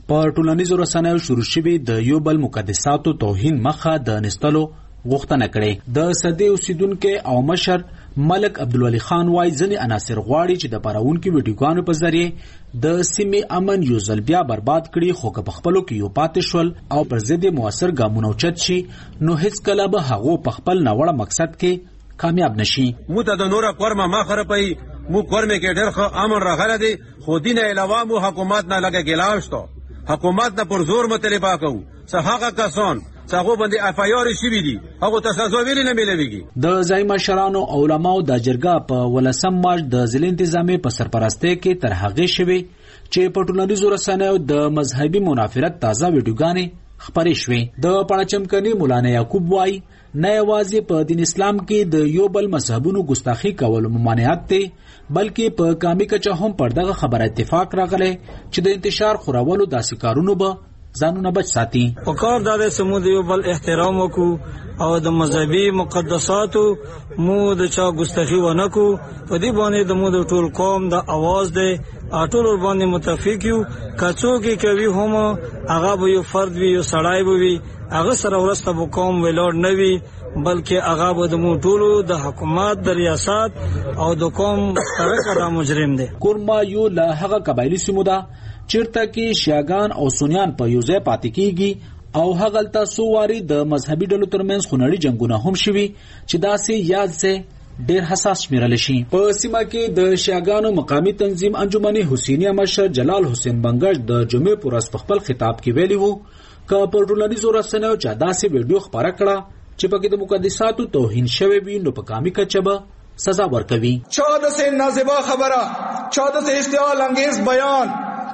په ټولنیزو رسنیو شروع شوی د یو بل مقدساتو توهین مخه د نستلو غوښتنه کړې. د صدې اوسیدونکو او مشر ملک عبدالولي خان وايي ځینې عناصر غواړي چې د پارونکو ویډیوګانو په ذریعه د سیمې امن یو ځل بیا برباد کړي، خو که په خپلو کې یو پاتې شول او پر ضد موثر ګامونه اوچت شي نو هیڅکله به هغو په خپل ناوړه مقصد کې کامیاب نشي. مو ته د نوره کورمه ما خرپي مو کورمه کې ډېر ښه امن راغلی دی، خو دین علاوه مو حکومت نه لګه ګیلاو شته، حکومت نه پر زور مطالبه کوو. څه هغه کسان څنګه باندې اف آی آر شي دي هغه تاسو ویلي نه ملويږي. د ځای مشرانو او علماو د جرګه په ولسم مارچ د ضلع انتظامی په سرپرستی کې تر هغه شوی چې په ټولنیزو رسنیو د مذهبي منافرت تازه ویډیوګانې خپرې شوې. د پړچمکني مولانا یعقوب وای نه یوازې په دین اسلام کې د یو بل مذهبونو ګستاخی کول ممانعت دی، بلکې په کامي کچه هم پر دغه خبره اتفاق راغلی چې د انتشار خورولو داسې کارونو به ځانونه بچ ساتي. په کار دا د سمو د یو بل احترام وکړو او د مذهبي مقدساتو مو د چا ګستاخی ونه کو. په دې باندې د مو د ټول قوم د आवाज دی ټول ور باندې متفق یو. کڅو کې کوي هم هغه به یو فرد وي، یو سړی به وي، هغه سره ورسته به قوم ویلوړ نه وي، بلکې هغه به د مو ټولو د حکومت د ریاست او د قوم سره دا مجرم دی. کورما یو له هغه قبایلی سیمو ده چیرته کې شیاګان او سنیان په یو ځای پاتې کیږي او هغلته څو واري د مذهبي ډلو ترمنځ خونړي جنگونه هم شوي چې داسې یاد سه ډېر حساس شمیرل شي. په سیمه کې د شیاګانو مقامی تنظیم انجمن حسینیه مشر جلال حسین بنگش د جمعې پر ورځ په خپل خطاب کې ویلي وو چې په ټولنیزو رسنیو چې داسې ویډیو خپاره کړه چې پکې د مقدساتو توهین شوی وي نو په کامي کچه به سزا ورکوي. چا د سه نازیبا خبره، چا د سه اشتعال انگیز بیان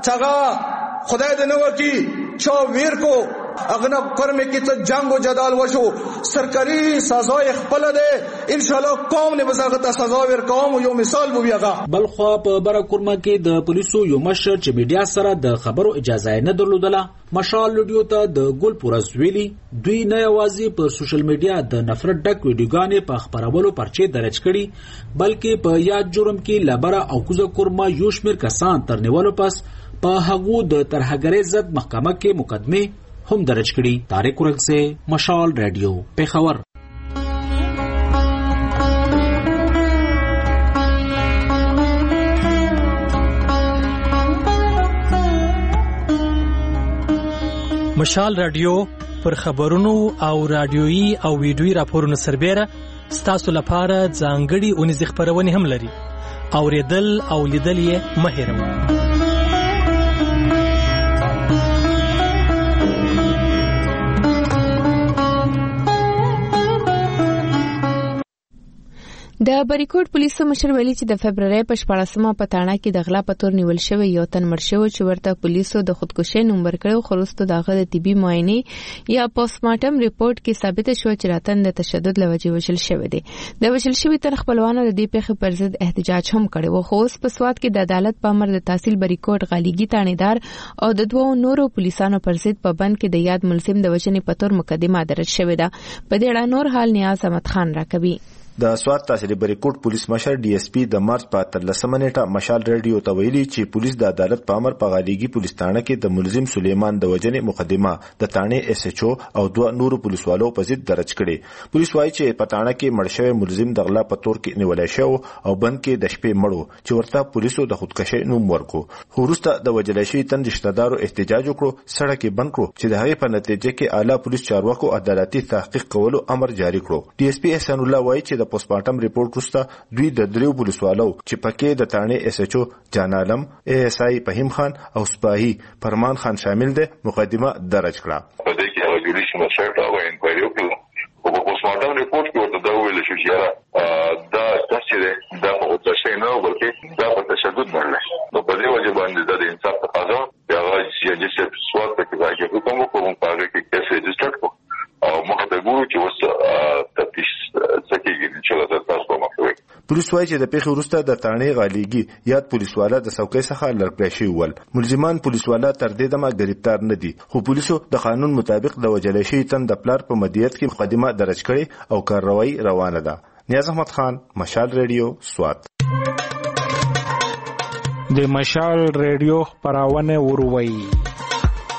څنګه خدای دې نو ورکی چا ویر کو اغنب کرمه کې ته جنگ او جدال وشو سرکاري سزا خپل ده ان شاء الله قوم نه وزغه سزا ور کوم یو مثال بو بیاغه. بل خو په برکورمه کې د پولیسو یو مشر چې میډیا سره د خبرو اجازه نه درلودله مشال ویډیو ته د ګل پورز ویلي دوی نه یوازې په سوشل میډیا د نفرت ډک ویډیوګانې په خبرولو پرچې درج کړي بلکې په یاد جرم کې لبره او کوزه کورما یو شمیر کسان تر نیولو پس په هغو د ترهګرۍ ضد محکمه کې مقدمه هم درج کړي. طارق ورنګ سے مشال ریډیو پیښور. مشال رادیو پر خبرونو او رادیويي او ویډیويي راپورونو سربېره ستاسو لپاره ځانګړي اونیز خبرونه هم لري. اوریدل او لیدل یې مه هېروئ. د بریکوټ پولیسو مشر ویلي چې د فبرवरी په شپاړسمه په تاڼه کې د غلا په تور نیول شوی یو تن مړ شو چې ورته پولیسو د خودکشي نمبر کړو خو وروسته دغه د طبي معاینې یا پوسټمارټم ریپورت کې ثابت شو چې راتن د تشدد لوجې وشل شوی دی. د وشل شوی تر خپلوانو د دې پیښې پر ضد احتجاج هم کړی و خو اوس په سواد کې د عدالت په امر د تحصیل بریکوټ غالیګي تانیدار او د دوه نورو پولیسانو پر ضد په بند کې د یاد ملزم د وژنې په تور مقدمه درج شوې ده. په دې اړه نور حال نیاز احمد خان راکوي. د سواد تحصیل بریکوټ پولیس مشر ډي اس پی د مارچ په اتلسمه نیټه مشال ریډیو ته ویلي چې پولیس د عدالت په امر په غالیګي پولیس تانه کې د ملزم سلیمان د وژنې مقدمه د تانه اس ایچ او او دوه نورو پولیسوالو په ضد درج کړي. پولیس وايي چې په تانه کې مړ شوی ملزم د غلا په تور کې نیول شو او بند کې د شپې مړو چې ورته پولیسو د خودکشي نوم ورکو. وروسته د وجل شوی تن رشتہدارو احتجاج وکړو، سړک یې بند کړو چې د هغې په نتیجه کې اعلی پولیس چارواکو عدالتي تحقیق کولو امر جاری کړو. ډي اس پی احسان الله وايي چې د پوسټمارټم ریپورت وروسته دوی د دریو پولیسوالو چې پکې د تانه اس ایچ او جان عالم ای اس آی فهیم خان او سپاهی فرمان خان شامل دي مقدمه درج کړه. په دې کې هغه جوړیشن مسله او انکوایری وکړو او په پوسټمارټم ریپورت کې ورته دا ویل شو چې دا تاسو دا په تاسو نه بلکې دا په تشدد باندې نو په دې وجه باندې د انصاف تقاضا یا چې سواد په کې راځي کوم کوم پاره کې کیسه رجسټر کو او موږ ته ګورو چې وس تفتیش سکیږي چې دا تاسو کومه کوي. پولیس وايي چې د پیښې وروسته د تانه غالیګي یاد پولیسوالا د څوکۍ څخه لړکړی شوی ول. ملزمان پولیسوالا تر دې دمه گرفتار نه دي خو پولیسو د قانون مطابق د وجل شوی تن د پلار په مدیریت کې مقدمه درج کړي او کاروایی روانه ده. نیاز احمد خان، مشال ریډیو، سوات. د مشال ریډیو خبرونه وروي.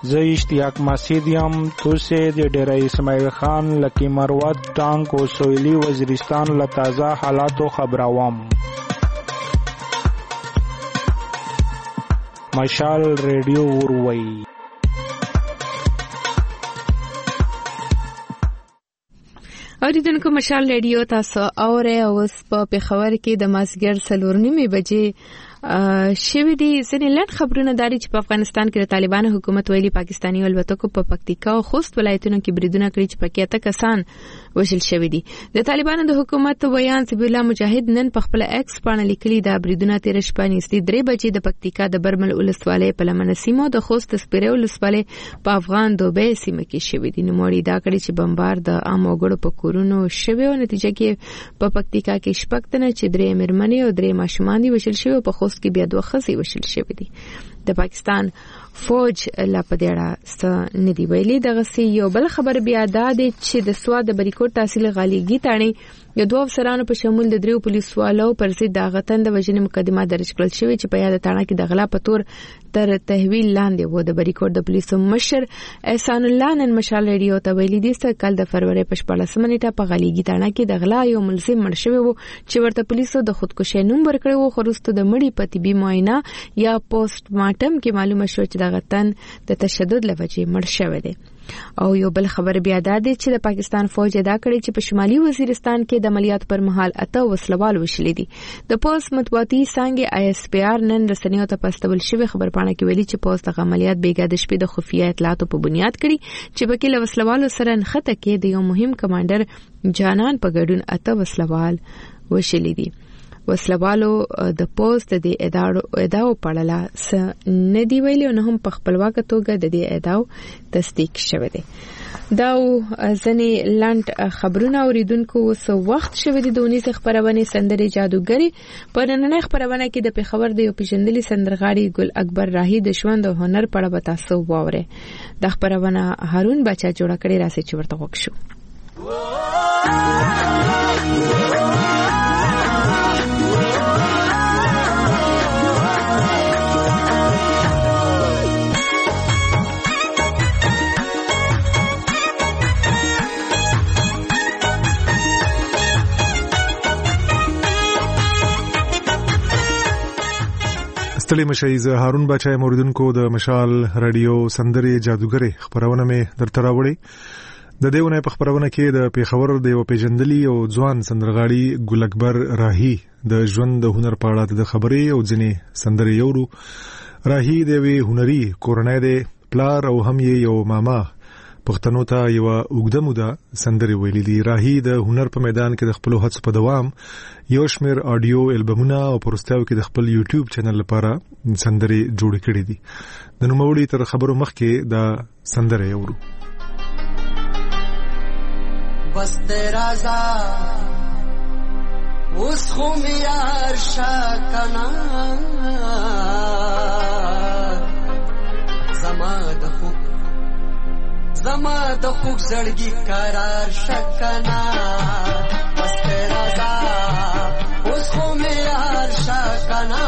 زه اشتیاق مسعود یم. توسې د ډیره اسماعیل خان لکی مروت ټانک او سویلی وزیرستان له تازه حالاتو خبروم. مشال ریډیو وروي. اوریدونکو مشال ریډیو تاسو اورئ او اوس په پېښور کې د مازیګر څلور نیمې بجې شوې دي. ځینې لنډ خبرونه داري چې په افغانستان کې د طالبانو حکومت ویلي پاکستاني الوتکو په پکتیکا او خوست ولایتونو کې بریدونه کړي چې پکې اته کسان وژل شوي دي. د طالبانو د حکومت ویان سبیل الله مجاهد نن په خپل ایکس باندې لیکلي دا بریدونه تیر شپه نږدې درې بجې د پکتیکا د برمل ولسوالۍ په لمنه سیمه د خوست سپیره ولسوالۍ په افغان دوبه سیمه کې شوي دي. نوموړي دا کړي چې بمبار د عام وګړو په کورونو شوي او نتیجه کې په پکتیکا کې شپږ تنه چې درې مېرمنې او درې ماشومان دي وژل شوي او په خوست کې بیا دوه ښځې وژل شوي دي. د پاکستان فوج لا پدېړه ست ندی ویلي. دغه سی یو بل خبر بیا دا دی چې د سواد د بریکوټ تحصیل غالیګي تاڼي یو دوه افسرانو په شمول د دریو پولیسوالو پر ضد د غتن د وژنې مقدمه درج کړل شوې چې په یاد تاڼه کې د غلا په تور تر تحویل لاندې و. د بریکوټ د پولیسو مشر احسان الله نن مشال ریډیو ته ویلي دي چې کال د فروری په شپږمه نیټه په غالیګي تاڼه کې د غلا یو ملزم مړ شوی و چې ورته پولیسو د خودکشي نوم ورکړی و. خو وروسته د مړي په طبي معاینه یا پوسټ مارټم کې معلومه شو چې د غتن د تشدد لوجې مړ شوی دی. او یو بل خبر بیا دا دی چې د پاکستان فوج ادا کړی چې په شمالي وزیرستان کې د عملیات پر مهال اته وسلوال وشلې دي. د پولیس مطبوعاتي څنګه آی اس پی آر نن رسنیو ته پستول شوی خبرپاڼه کې ویلي چې پولیس د عملیات بیګا د شپې د خفیه اطلاعاتو په بنیاد کړی چې په کې له وسلوالو سره نښته کې د یو مهم کمانډر جانان په ګډون اته وسلوال وشلې دي. وسلوالو د پوسټ د ادارو اداو پړلا س ندی ویلي او نه هم په خپلواک توګه د دې اداو تصدیق شوه دي. دا ځنې لاند خبرونه اوریدونکو سو وخت شوه دي. د اونیس خبرونه سندري جادوګری په نننۍ خبرونه کې د پیښور د یو پیژندلي سندرغاړي ګل اکبر راهی د ژوند او هنر په اړه تاسو واورئ. د خبرونه هارون بچا جوړ کړی راسي چې ورته وښو. ستړي مشي زه هارون بچای موریدونکو د مشال رادیو سندري جادوګری خبرونه مې درته راوړي. د دیونه په خبرونه کې د پیښور د یو پیژندلي او ځوان سندرغاړي ګل اکبر راهی د ژوند د هنر په اړه د خبرې او ځنې سندري یورو. راهی د وی هنري کورنۍ د پلار او هم یو ماما پښتنو ته یو وګړه موده سندري ویلي دي. راهی د هنر په میدان کې د خپل هڅو په دوام یو شمیر آډیو البومونه او پروستاو کې د خپل یوټیوب چینل لپاره سندري جوړ کړي دي. د نوموړي تر خبرو مخکې دا سندره یورو. بس ترازا اوس خو میار شکنا زما د خوب زما د خوب زړګي قرار شکنا بس ترازا اوس خو میار شکنا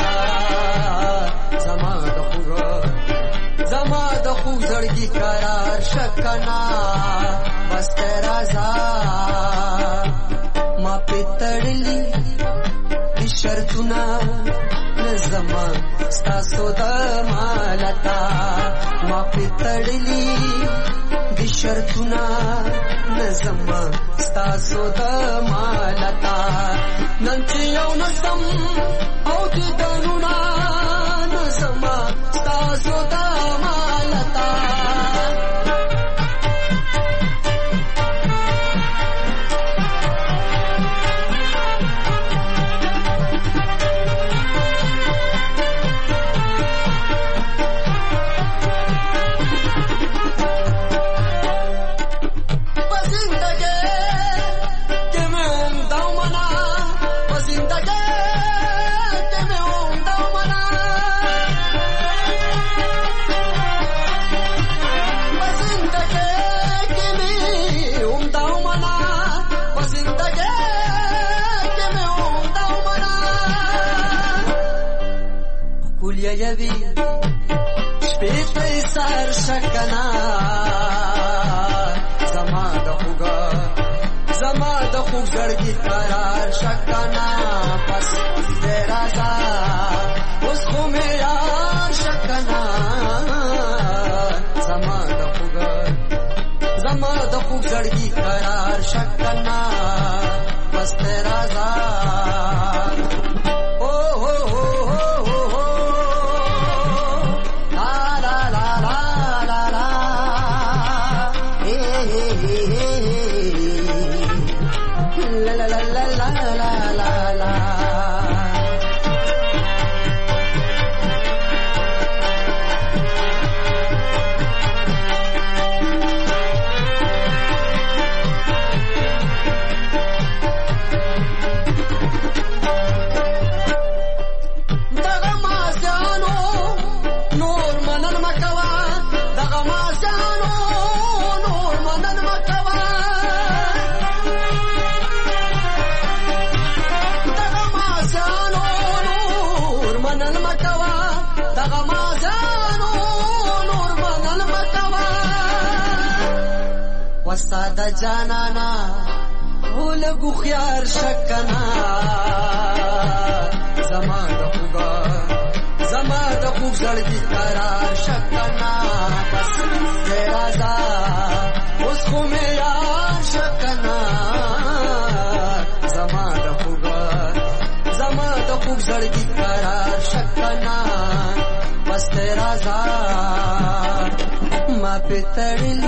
زما د خوب زما د خوب زړګي قرار شکنا بس ترازا ما پتړلی شرطونه نظما ستاسو د مالتا ما پتړلی شرطونه نظما ستاسو د مالتا نن چې یو نسم او دې دنونه نظما ستاسو د مالتا سر شکنا زما د خوګه زما د خوګ زړګي قرار شکنا پس دې راځه اوس خو مې یار شکنا زما د خوګه زما د خوګ زړګي قرار شکنا پس دې راځه وساده جانانا ولګو خيار شکنا زما د خوګه زما د خوګ زړګي قرار شکنا بس راځه اوس خو مې یار شکنا زما د خوګه زما د خوګ زړګي قرار شکنا بس راځه ما پتړل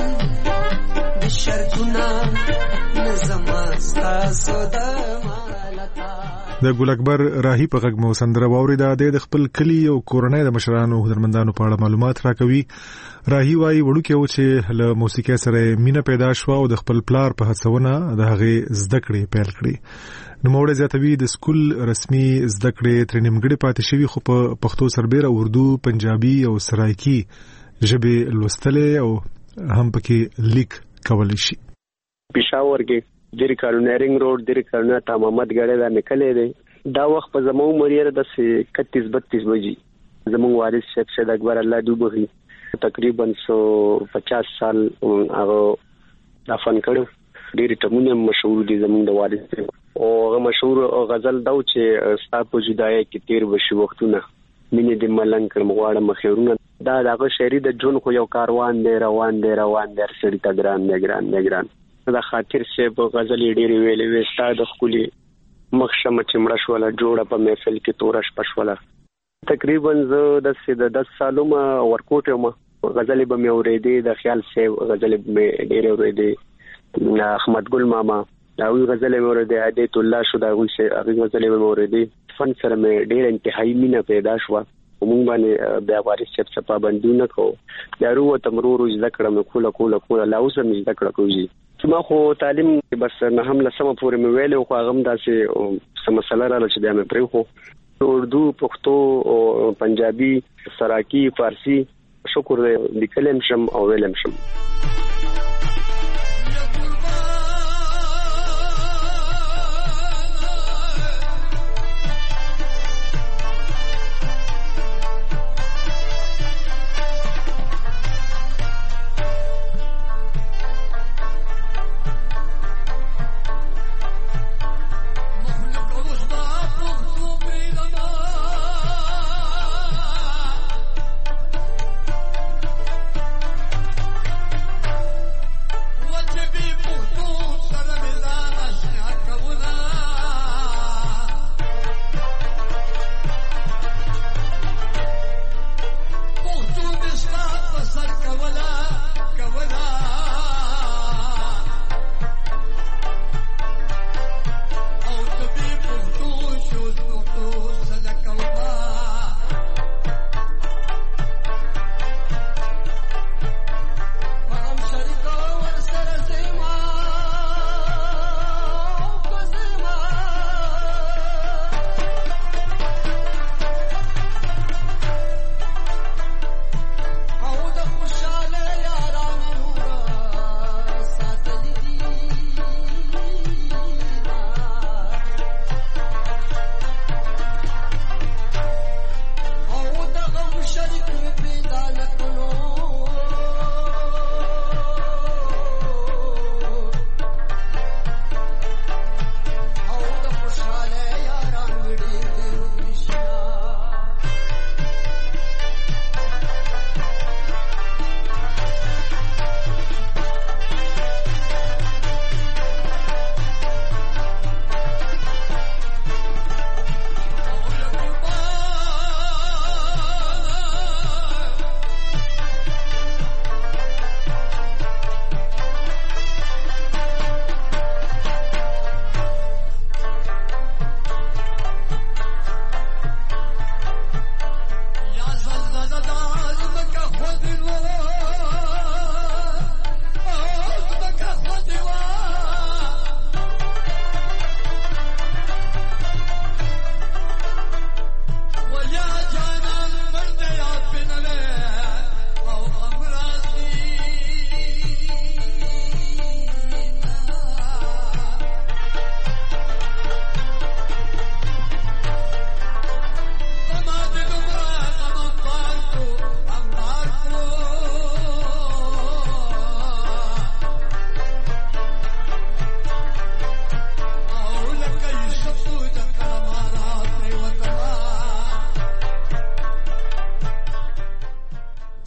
د ګل اکبر راهی په غږ مو سندره واوریده د خپل کلی او کورنۍ د مشرانو هنرمندانو په اړه معلومات راکوي. راهی وايي وړوکی و چې له موسیقۍ سره مینه پیدا شو او د خپل پلار په هڅونه د هغه زده کړې پیل کړې. نو موږ زیاتوي د سکول رسمي زده کړې تر نیمګړې پاتې شوی خو په پښتو سربېره اردو پنجابي او سرایکی ژبې لوستلې او هم پکې لیک کولی شي. پېښور کې د ریکارنرینګ روډ د ریکارنر تا محمد ګړې دا نکلې دی. دا وخت په زمو مریره د اکتیس بتیس بجې زمو وارث شیخ سید اکبر الله دوبغي تقریبا سو پچاس سال هغه دفن کړو. ډېر ټمونه مشهور دي زمو د وارث او هغه مشهور غزل دا چې ستا په جدای کې تیر بشي وختونه مینه د ملنګ کړم غواړم مخیرونه. دا دغه شهري د جون خو یو کاروان دی روان دی روان دی سړی ته ګران دی ګران دی ګران. دا خاطر شه په غزل ډېری ویلې وستا د خولي مخشمه چمړه شوله جوړه په محفل کې تورش پښوله. تقریبا زه د سید دس سالو ما ورکوټ ما غزل به مې اورېدې د خیال شه غزل به ډېر اورېدې احمد ګل ماما دا وی غزل مې اورېدې عادت الله شو دا وی شه هغه غزل مې اورېدې فن سره مې ډېر انتهایی مینه پیدا شو. موږ باندې بیا وارث شپ صفه باندې کو دارو تمرور ذکر مې کوله کوله کوله لا اوس مې ذکر کوي. ما خو تعلیم بس نه هم لسمه پورې مې ویلې خو هغه داسې سم مسله را چې بیا مې پرې خو اردو پښتو او پنجابي سراکی فارسی شکر دې کلم شم او ویلم شم.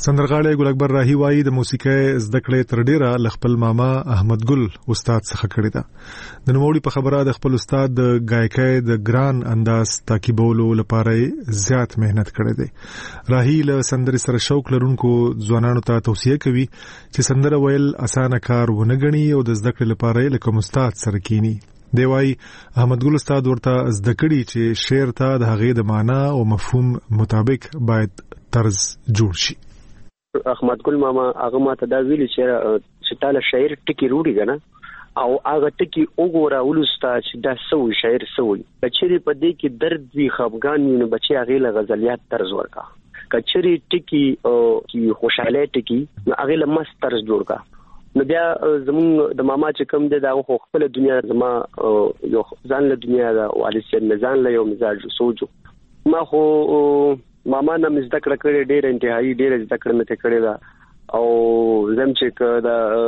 سندرغاړی ګل اکبر راهی وایي د موسیقۍ زده کړې تر ډیره ل خپل ماما احمد ګل استاد څخه کړې ده. د نوموړي په خبره د خپل استاد د گایکۍ د ګران انداز تعقیبولو لپاره زیات مهنت کړی دی. راهی له سندرې سره شوق لرونکو ځوانانو ته توصیه کوي چې سندره ویل اسانه کار ونه ګڼي او د زده کړې لپاره لکه استاد سره کینی. دی وایي احمد ګل استاد ورته زده کړي چې شعر ته د هغې د معنا او مفهوم مطابق باید طرز جوړ شي. احمد ګل ماما هغه ماته دا ویلي چې چې تاله شاعر ټکی روړي کنه او هغه ټکی وګوره ولستا چې دا سوي شاعر سوي کچري په دې کې درد وی خفګان وي نو بچي هغه له غزلیات طرز ورکا کچري ټکی او کی خوشاله ټکی هغه له مست طرز جوړ کا نو بیا زمون د ماما چې کوم دی دا خو خپل دنیا زما یو ځان له دنیا دا والي ځان له یو مزاج سوچو ما خو ماما نه مزده کړه کړې ډېر انتهایی ډېر زده کړه مته کړې دا او زم چې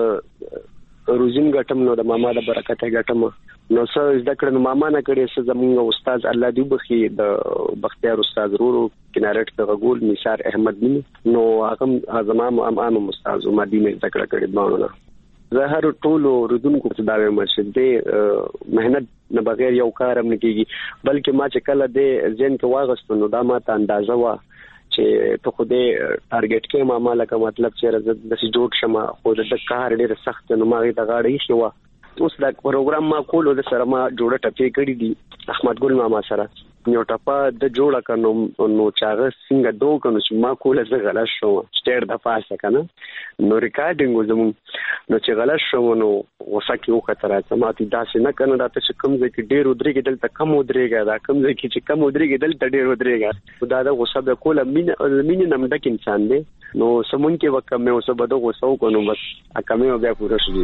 دا روزین غټم نو د ماما د برکت غټم نو څه زده کړه ماما نه کړې څه زمونږ استاد الله دی بخي د بختیار استاد ورو کنارټ د غول نثار احمد بن نو هغه زمام امام استاد مدینه زده کړه کړې باندې زهر ټولو ردونکو ته دا وایم چې د مهنت نه بغیر یو کار هم نه کیږي بلکې ما چې کله د ځین کې واغستو نو دا ماته اندازه وا چې ته خو دې ټارګټ کې ما مالک مطلب چې د سې جوړ شمه خو د کار ډېر سخت نو ما غي د غاړې شو اوس دا پروګرام ما کولو د سره ما جوړه ټپې کړې دي احمد ګل ماما سره یو ټپه د جوړه کنو نو چاغه څنګه دوه کنو چې ما کوله زه غلط شو سټیر د پاسه کنه نو ریکارډینګ زمو نو چې غلط شو نو وسکه یو خطر راځه ما ته داسې نه کنه دا ته کوم ځای کې ډیر ودرېږي دلته کم ودرېږي دا کوم ځای کې چې کم ودرېږي دلته ډیر ودرېږي دا د غصه د کوله مين مين نم ډک انسان دی نو سمون کې وکه مې اوسه بده غصه وکړو بس اکمه بیا پوره شو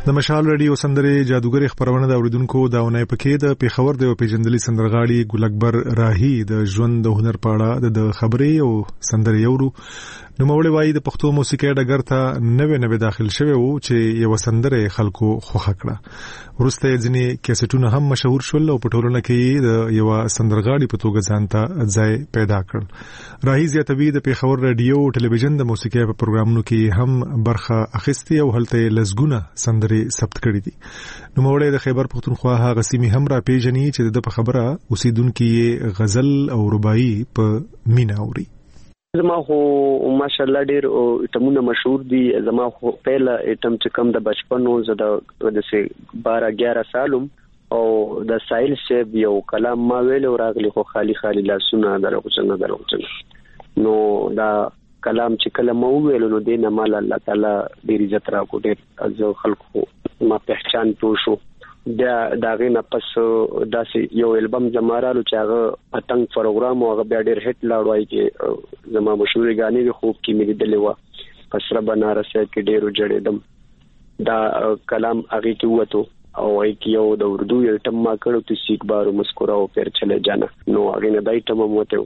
د مشال رادیو سندره جادوګر خبرونه د اوریدونکو دا ونې پکې د پیښور د پیجندلي سندرغاړي ګل اکبر راهی د ژوند د هنر پاړه د خبرې او سندره یورو نو مولوی وای د پښتو موسیقي ډګر ته نوې نوې داخل شوی وو چې یو سندره خلکو خوښه کړه ورسته ځینې کیسټونه هم مشهور شول او په ټولنه کې د یو سندرغاړي په توګه ځان ته ځای پیدا کړ راهی زیاتوی د پیښور رادیو او ټلویزیون د موسیقي په پروګرامونو کې هم برخه اخیستي او هلته لزګونه سندري ثبت کړې دي نو مولوی د خیبر پختونخوا هغه سیمه هم را پیژني چې د خبره اوسیدونکو غزل او رباعي په مینا اوري زما خو ماشاءالله ډیر ټمونه مشهور دي زما خو پهلا ټم چې کم د بچپن او زده د سه بارہ اگیارہ سالم او د سایل سیب یو کلام ما ویل او راغلی خو خالی خالی لاسونه دروځنه دروځنه نو دا کلام چې کله مو ویل نو دینه مال الله تعالی ډیر عزت راکو ډیر از خلکو ما پہچان پوشو دا داغه نه پس داسې یو البم زمارالو چې هغه پتنګ پروګرام او هغه بیا ډیر هټ لاړوي کې زما مشهور غانې د خوب کې مې دلې و پسره بنارس کې ډیرو جوړېدم دا کلام هغه کې وته او هغه کې یو د اردو یو ټم ما کړو ته سیک بارو مسکراو پیر چلے جانا نو هغه نه دای ټم موته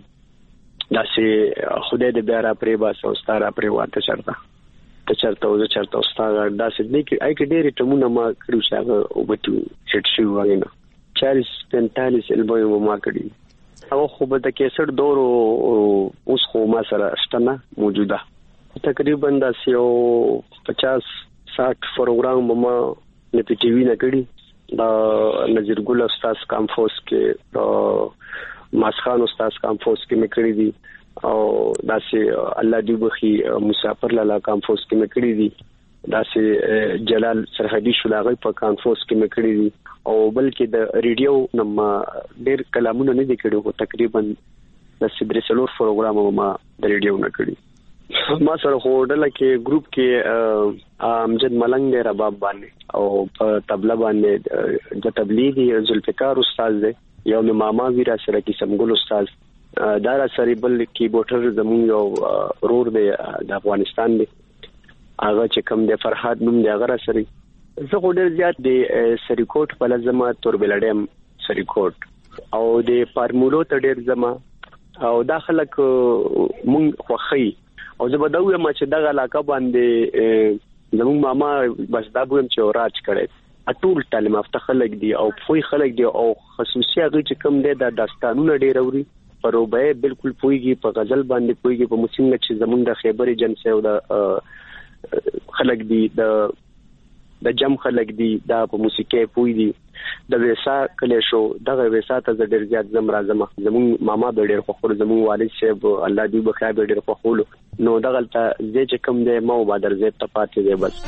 داسې خدای دې بیا را پرې باس او ستاره پرې واته چرته چرته او چرته استاد دا سدنی کې اې کې ډېر ټمونه ما کړو چې هغه او بتو هټ شو وغینا چالیس پینتالیس البوم ما کړی او خو به د کیسټ دور اوس خو ما سره شتنه موجوده تقریبا د سیو پچاس ساठ پروګرام ما نه پی ټي وی نه کړی دا نذیر ګل استاد کامفوس کې ماسخان استاد کامفوس کې مې کړی دي او داسې الله دی بخي مسافر لاله کانفوس کې مکړی دي داسې جلال سرحدي شلاغي په کانفوس کې مکړی دي او بلکې د ریډیو نم ډیر کلامونه نه دي کړو خو تقریبا د سدري سلور پروګرام ما د ریډیو نه کړی ما سره هوډل کې ګروپ کې امجد ملنګ دی رباب باندې او په طبله باندې د تبلیغي ذوالفقار استاد دی یو ماما ویرا سره کې سمګل استاد دارا سری بل کیبورډر زمون یو رور دی د افغانستان دی هغه چې کوم دی فرحات نوم دی هغه سری زه ډیر زیات دی سریکوټ په لازمه توربلډم سریکوټ او د فارمولو ته ډیر زما او داخله مونږ خوخی او زه بدوي ما چې دغه علاقه باندې زمون ماما بس دا بوم چې راج کړي اټول تعلیم افته خلک دی او فوی خلک دی او خصوصي هغه چې کوم دی د داستانونو ډیر اوري پروبه بالکل پويږي په غزل باندې پويږي په موسیقي چې زمونږ د خیبر جنس او د خلک دی د د جم خلک دی دا په موسیقي پوي دي د ویسا کله شو دغه ویسا ته ډېر زیات زم راځم زمونږ ماما به ډېر خوخور زمونږ والد صاحب الله دې بخیر به ډېر خوخول نو دغه ته زه چې کم دی مو بادر زه ته پاتې دی بس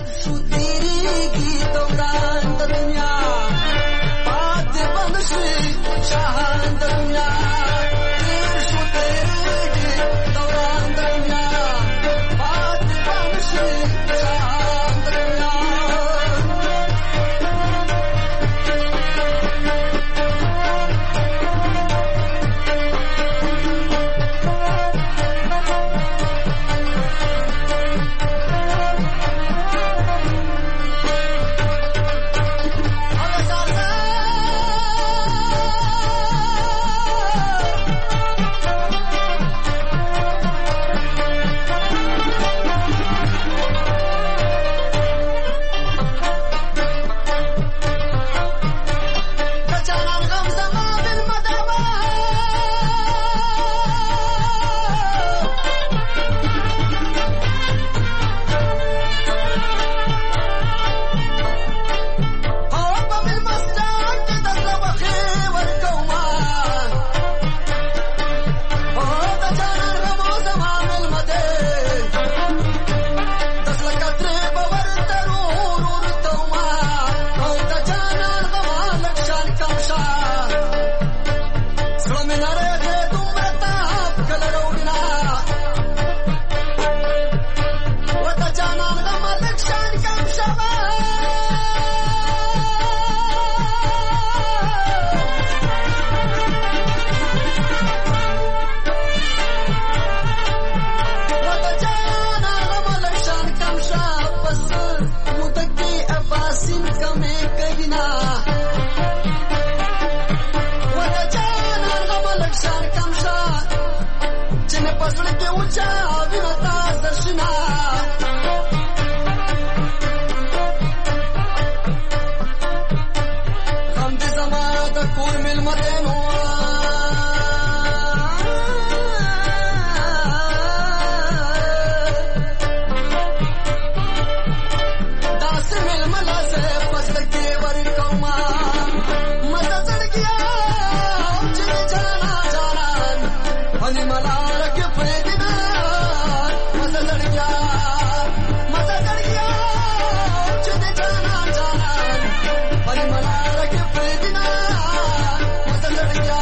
अनि मलार के पैदिना मत लड़ गया मत लड़ गया चुदे जाना जाना अनि मलार के पैदिना मत लड़ गया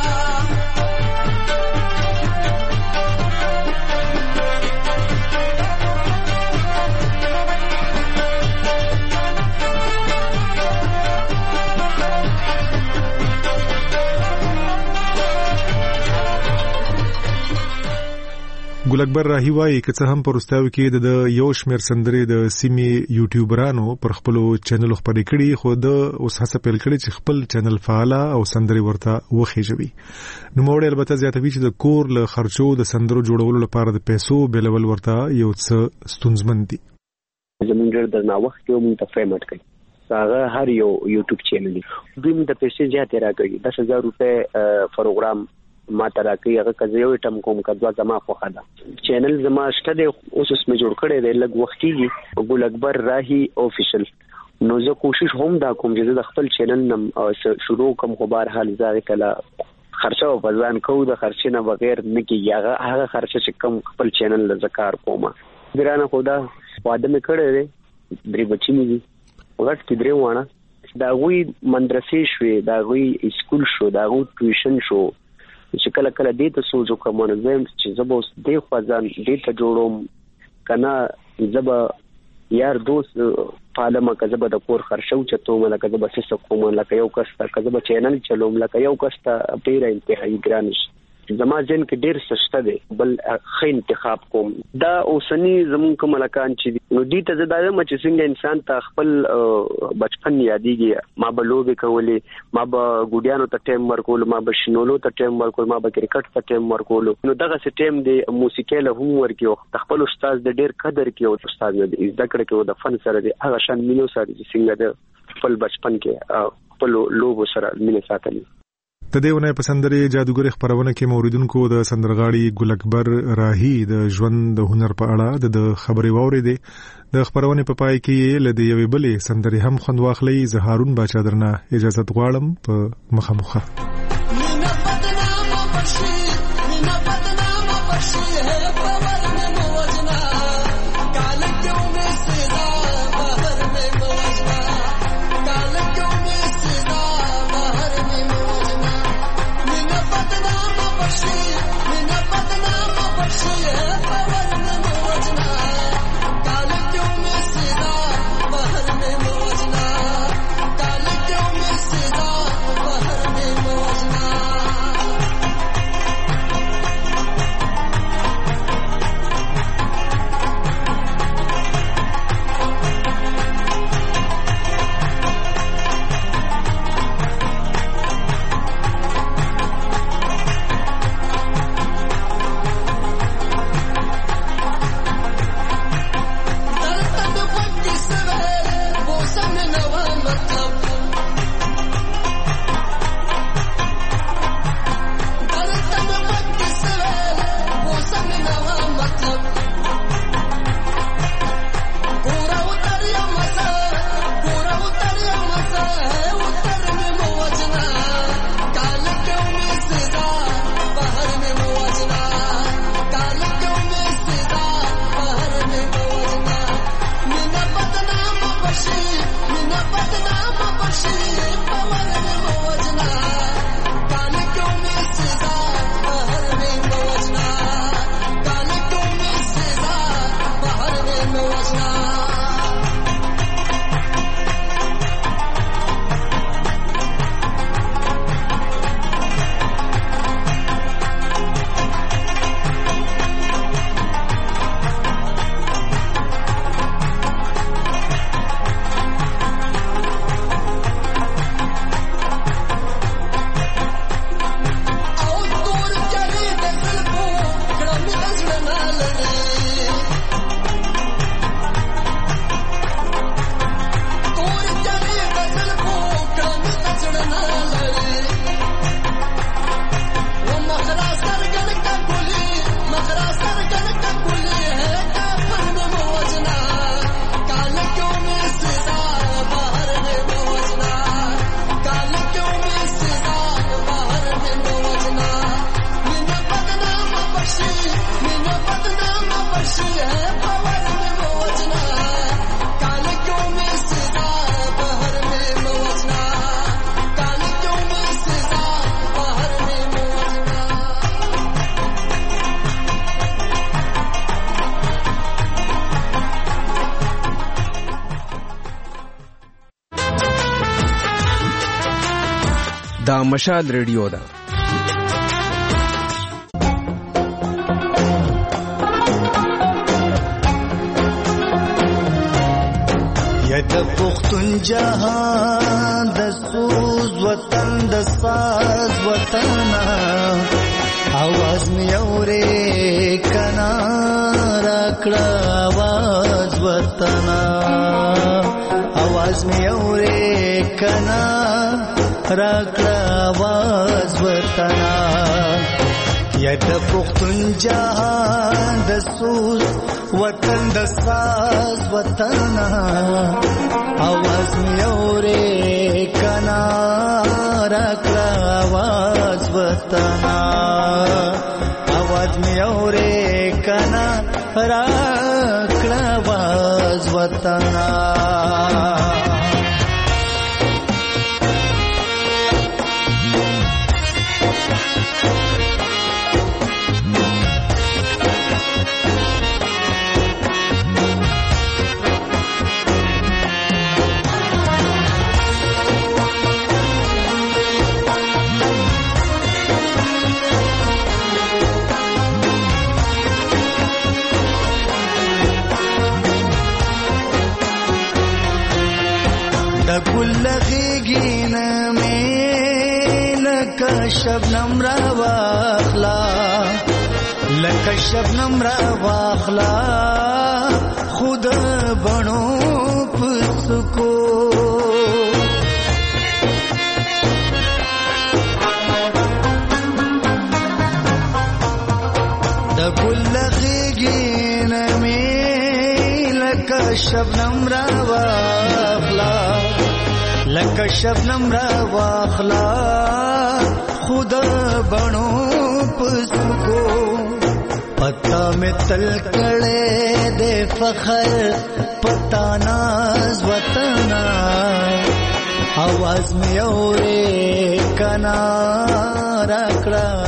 ګل اکبر راهی وايي که څه هم په وروستیو کې د یو شمېر سندرې د سیمې یوټیوبرانو پر خپلو چینلو خپرې کړي، خو د اوس هڅه پیل کړې چې خپل چینل فعاله او سندرې ورته وخېژوي. نوموړی البته زیاتوي چې د کور له خرچو د سندرو جوړولو لپاره د پیسو بیلول ورته یو څه ستونزمن دي. زمونږ ډېر درناوښت کوي، موږ ته پیمنټ کوي. هغه هر یو یوټیوب چینل دی دوی موږ ته پیسې زیاتې راکوي. دس هزار روپۍ پروګرام ما ته راکوي. هغه که زه یو ایټم کوم که دوه زما خوښه ده. چینل زما شته دی، اوس اوس مې جوړ کړی دی، لږ وخت کېږي، ګل اکبر راهی آفیشل. نو زه کوشش هم دا کوم چې زه د خپل چینل نه شروع کوم، خو بهرحال زه هغې کله خرچه په ځان کوو، د خرچې نه بغیر نه کېږي. هغه هغه خرچه چې کوم خپل چینل له زه کار کوم. ګرانه خو دا واده مې کړی دی، درې بچي مې دي، غټ کې درې واړه. د هغوی مدرسې شوې، د هغوی سکول شو، د هغوی ټیوشن شو، چې کله کله دې ته سوچ وکړم نو زه چې زه به اوس دې خوا ځان دې ته جوړوم که نه زه به یار دوست پالم، که زه به د کور خرچه اوچتوم، لکه زه به څه کوم، لکه یو کس ته که زه به چینل چلوم، لکه یو کس ته ډېره انتهایي ګران شي. زما ذهن کې ډېر څه شته دی، بل ښه انتخاب کوم. دا اوسني زمونږ کوم هلکان چې دي نو دې ته زه دا یم چې څنګه انسان ته خپل بچپن یادېږي. ما به لوبې کولې، ما به ګوډیانو ته ټایم ورکولو، ما به شنولو ته ټایم ورکولو، ما به کرکټ ته ټایم ورکولو. نو دغسې ټایم د موسیقۍ له هم ورکړي او د خپل استاد د ډېر قدر کړي او استاد نه د زده کړه کې او د فن سره د هغه شان مینو سره چې څنګه د خپل بچپن کې خپل لوبو سره مینه ساتلي. د دې ونې په سندرې جادوګر خبرونه کې موریدونکو د سندرغاړي ګل اکبر راهی د ژوند د هنر په اړه د خبرې واورېدې. د خبرونه په پای کې له دې یوې بلې سندرې هم خوند واخلئ. زه هارون باچا درنه اجازه غواړم په مخامخه. Bye. دا مشال ریډیو ده. یا د پښتون جهان د سوز وطن د ساز وطن आवाज می اورې کنا راکړه आवाज وطن आवाज می اورې کنا راکړه आवाज وطن یا د پښتون جهان د سوز وطن د ساز وطن आवाज می اورې کنا راکړه आवाज وطن आवाज می اورې کنا راکړه आवाज وطن لغیگین میں لکا شبنم را واخلا لکا شبنم را واخلا خود بنو پسکو دگل لغیگین میں لکا شبنم را واخلا لکه شبنم را واخلا خود بنو پسکو پتا میں تل کڑے دے فخر پتا ناز وطن आवाज میں اورے کنا راکڑا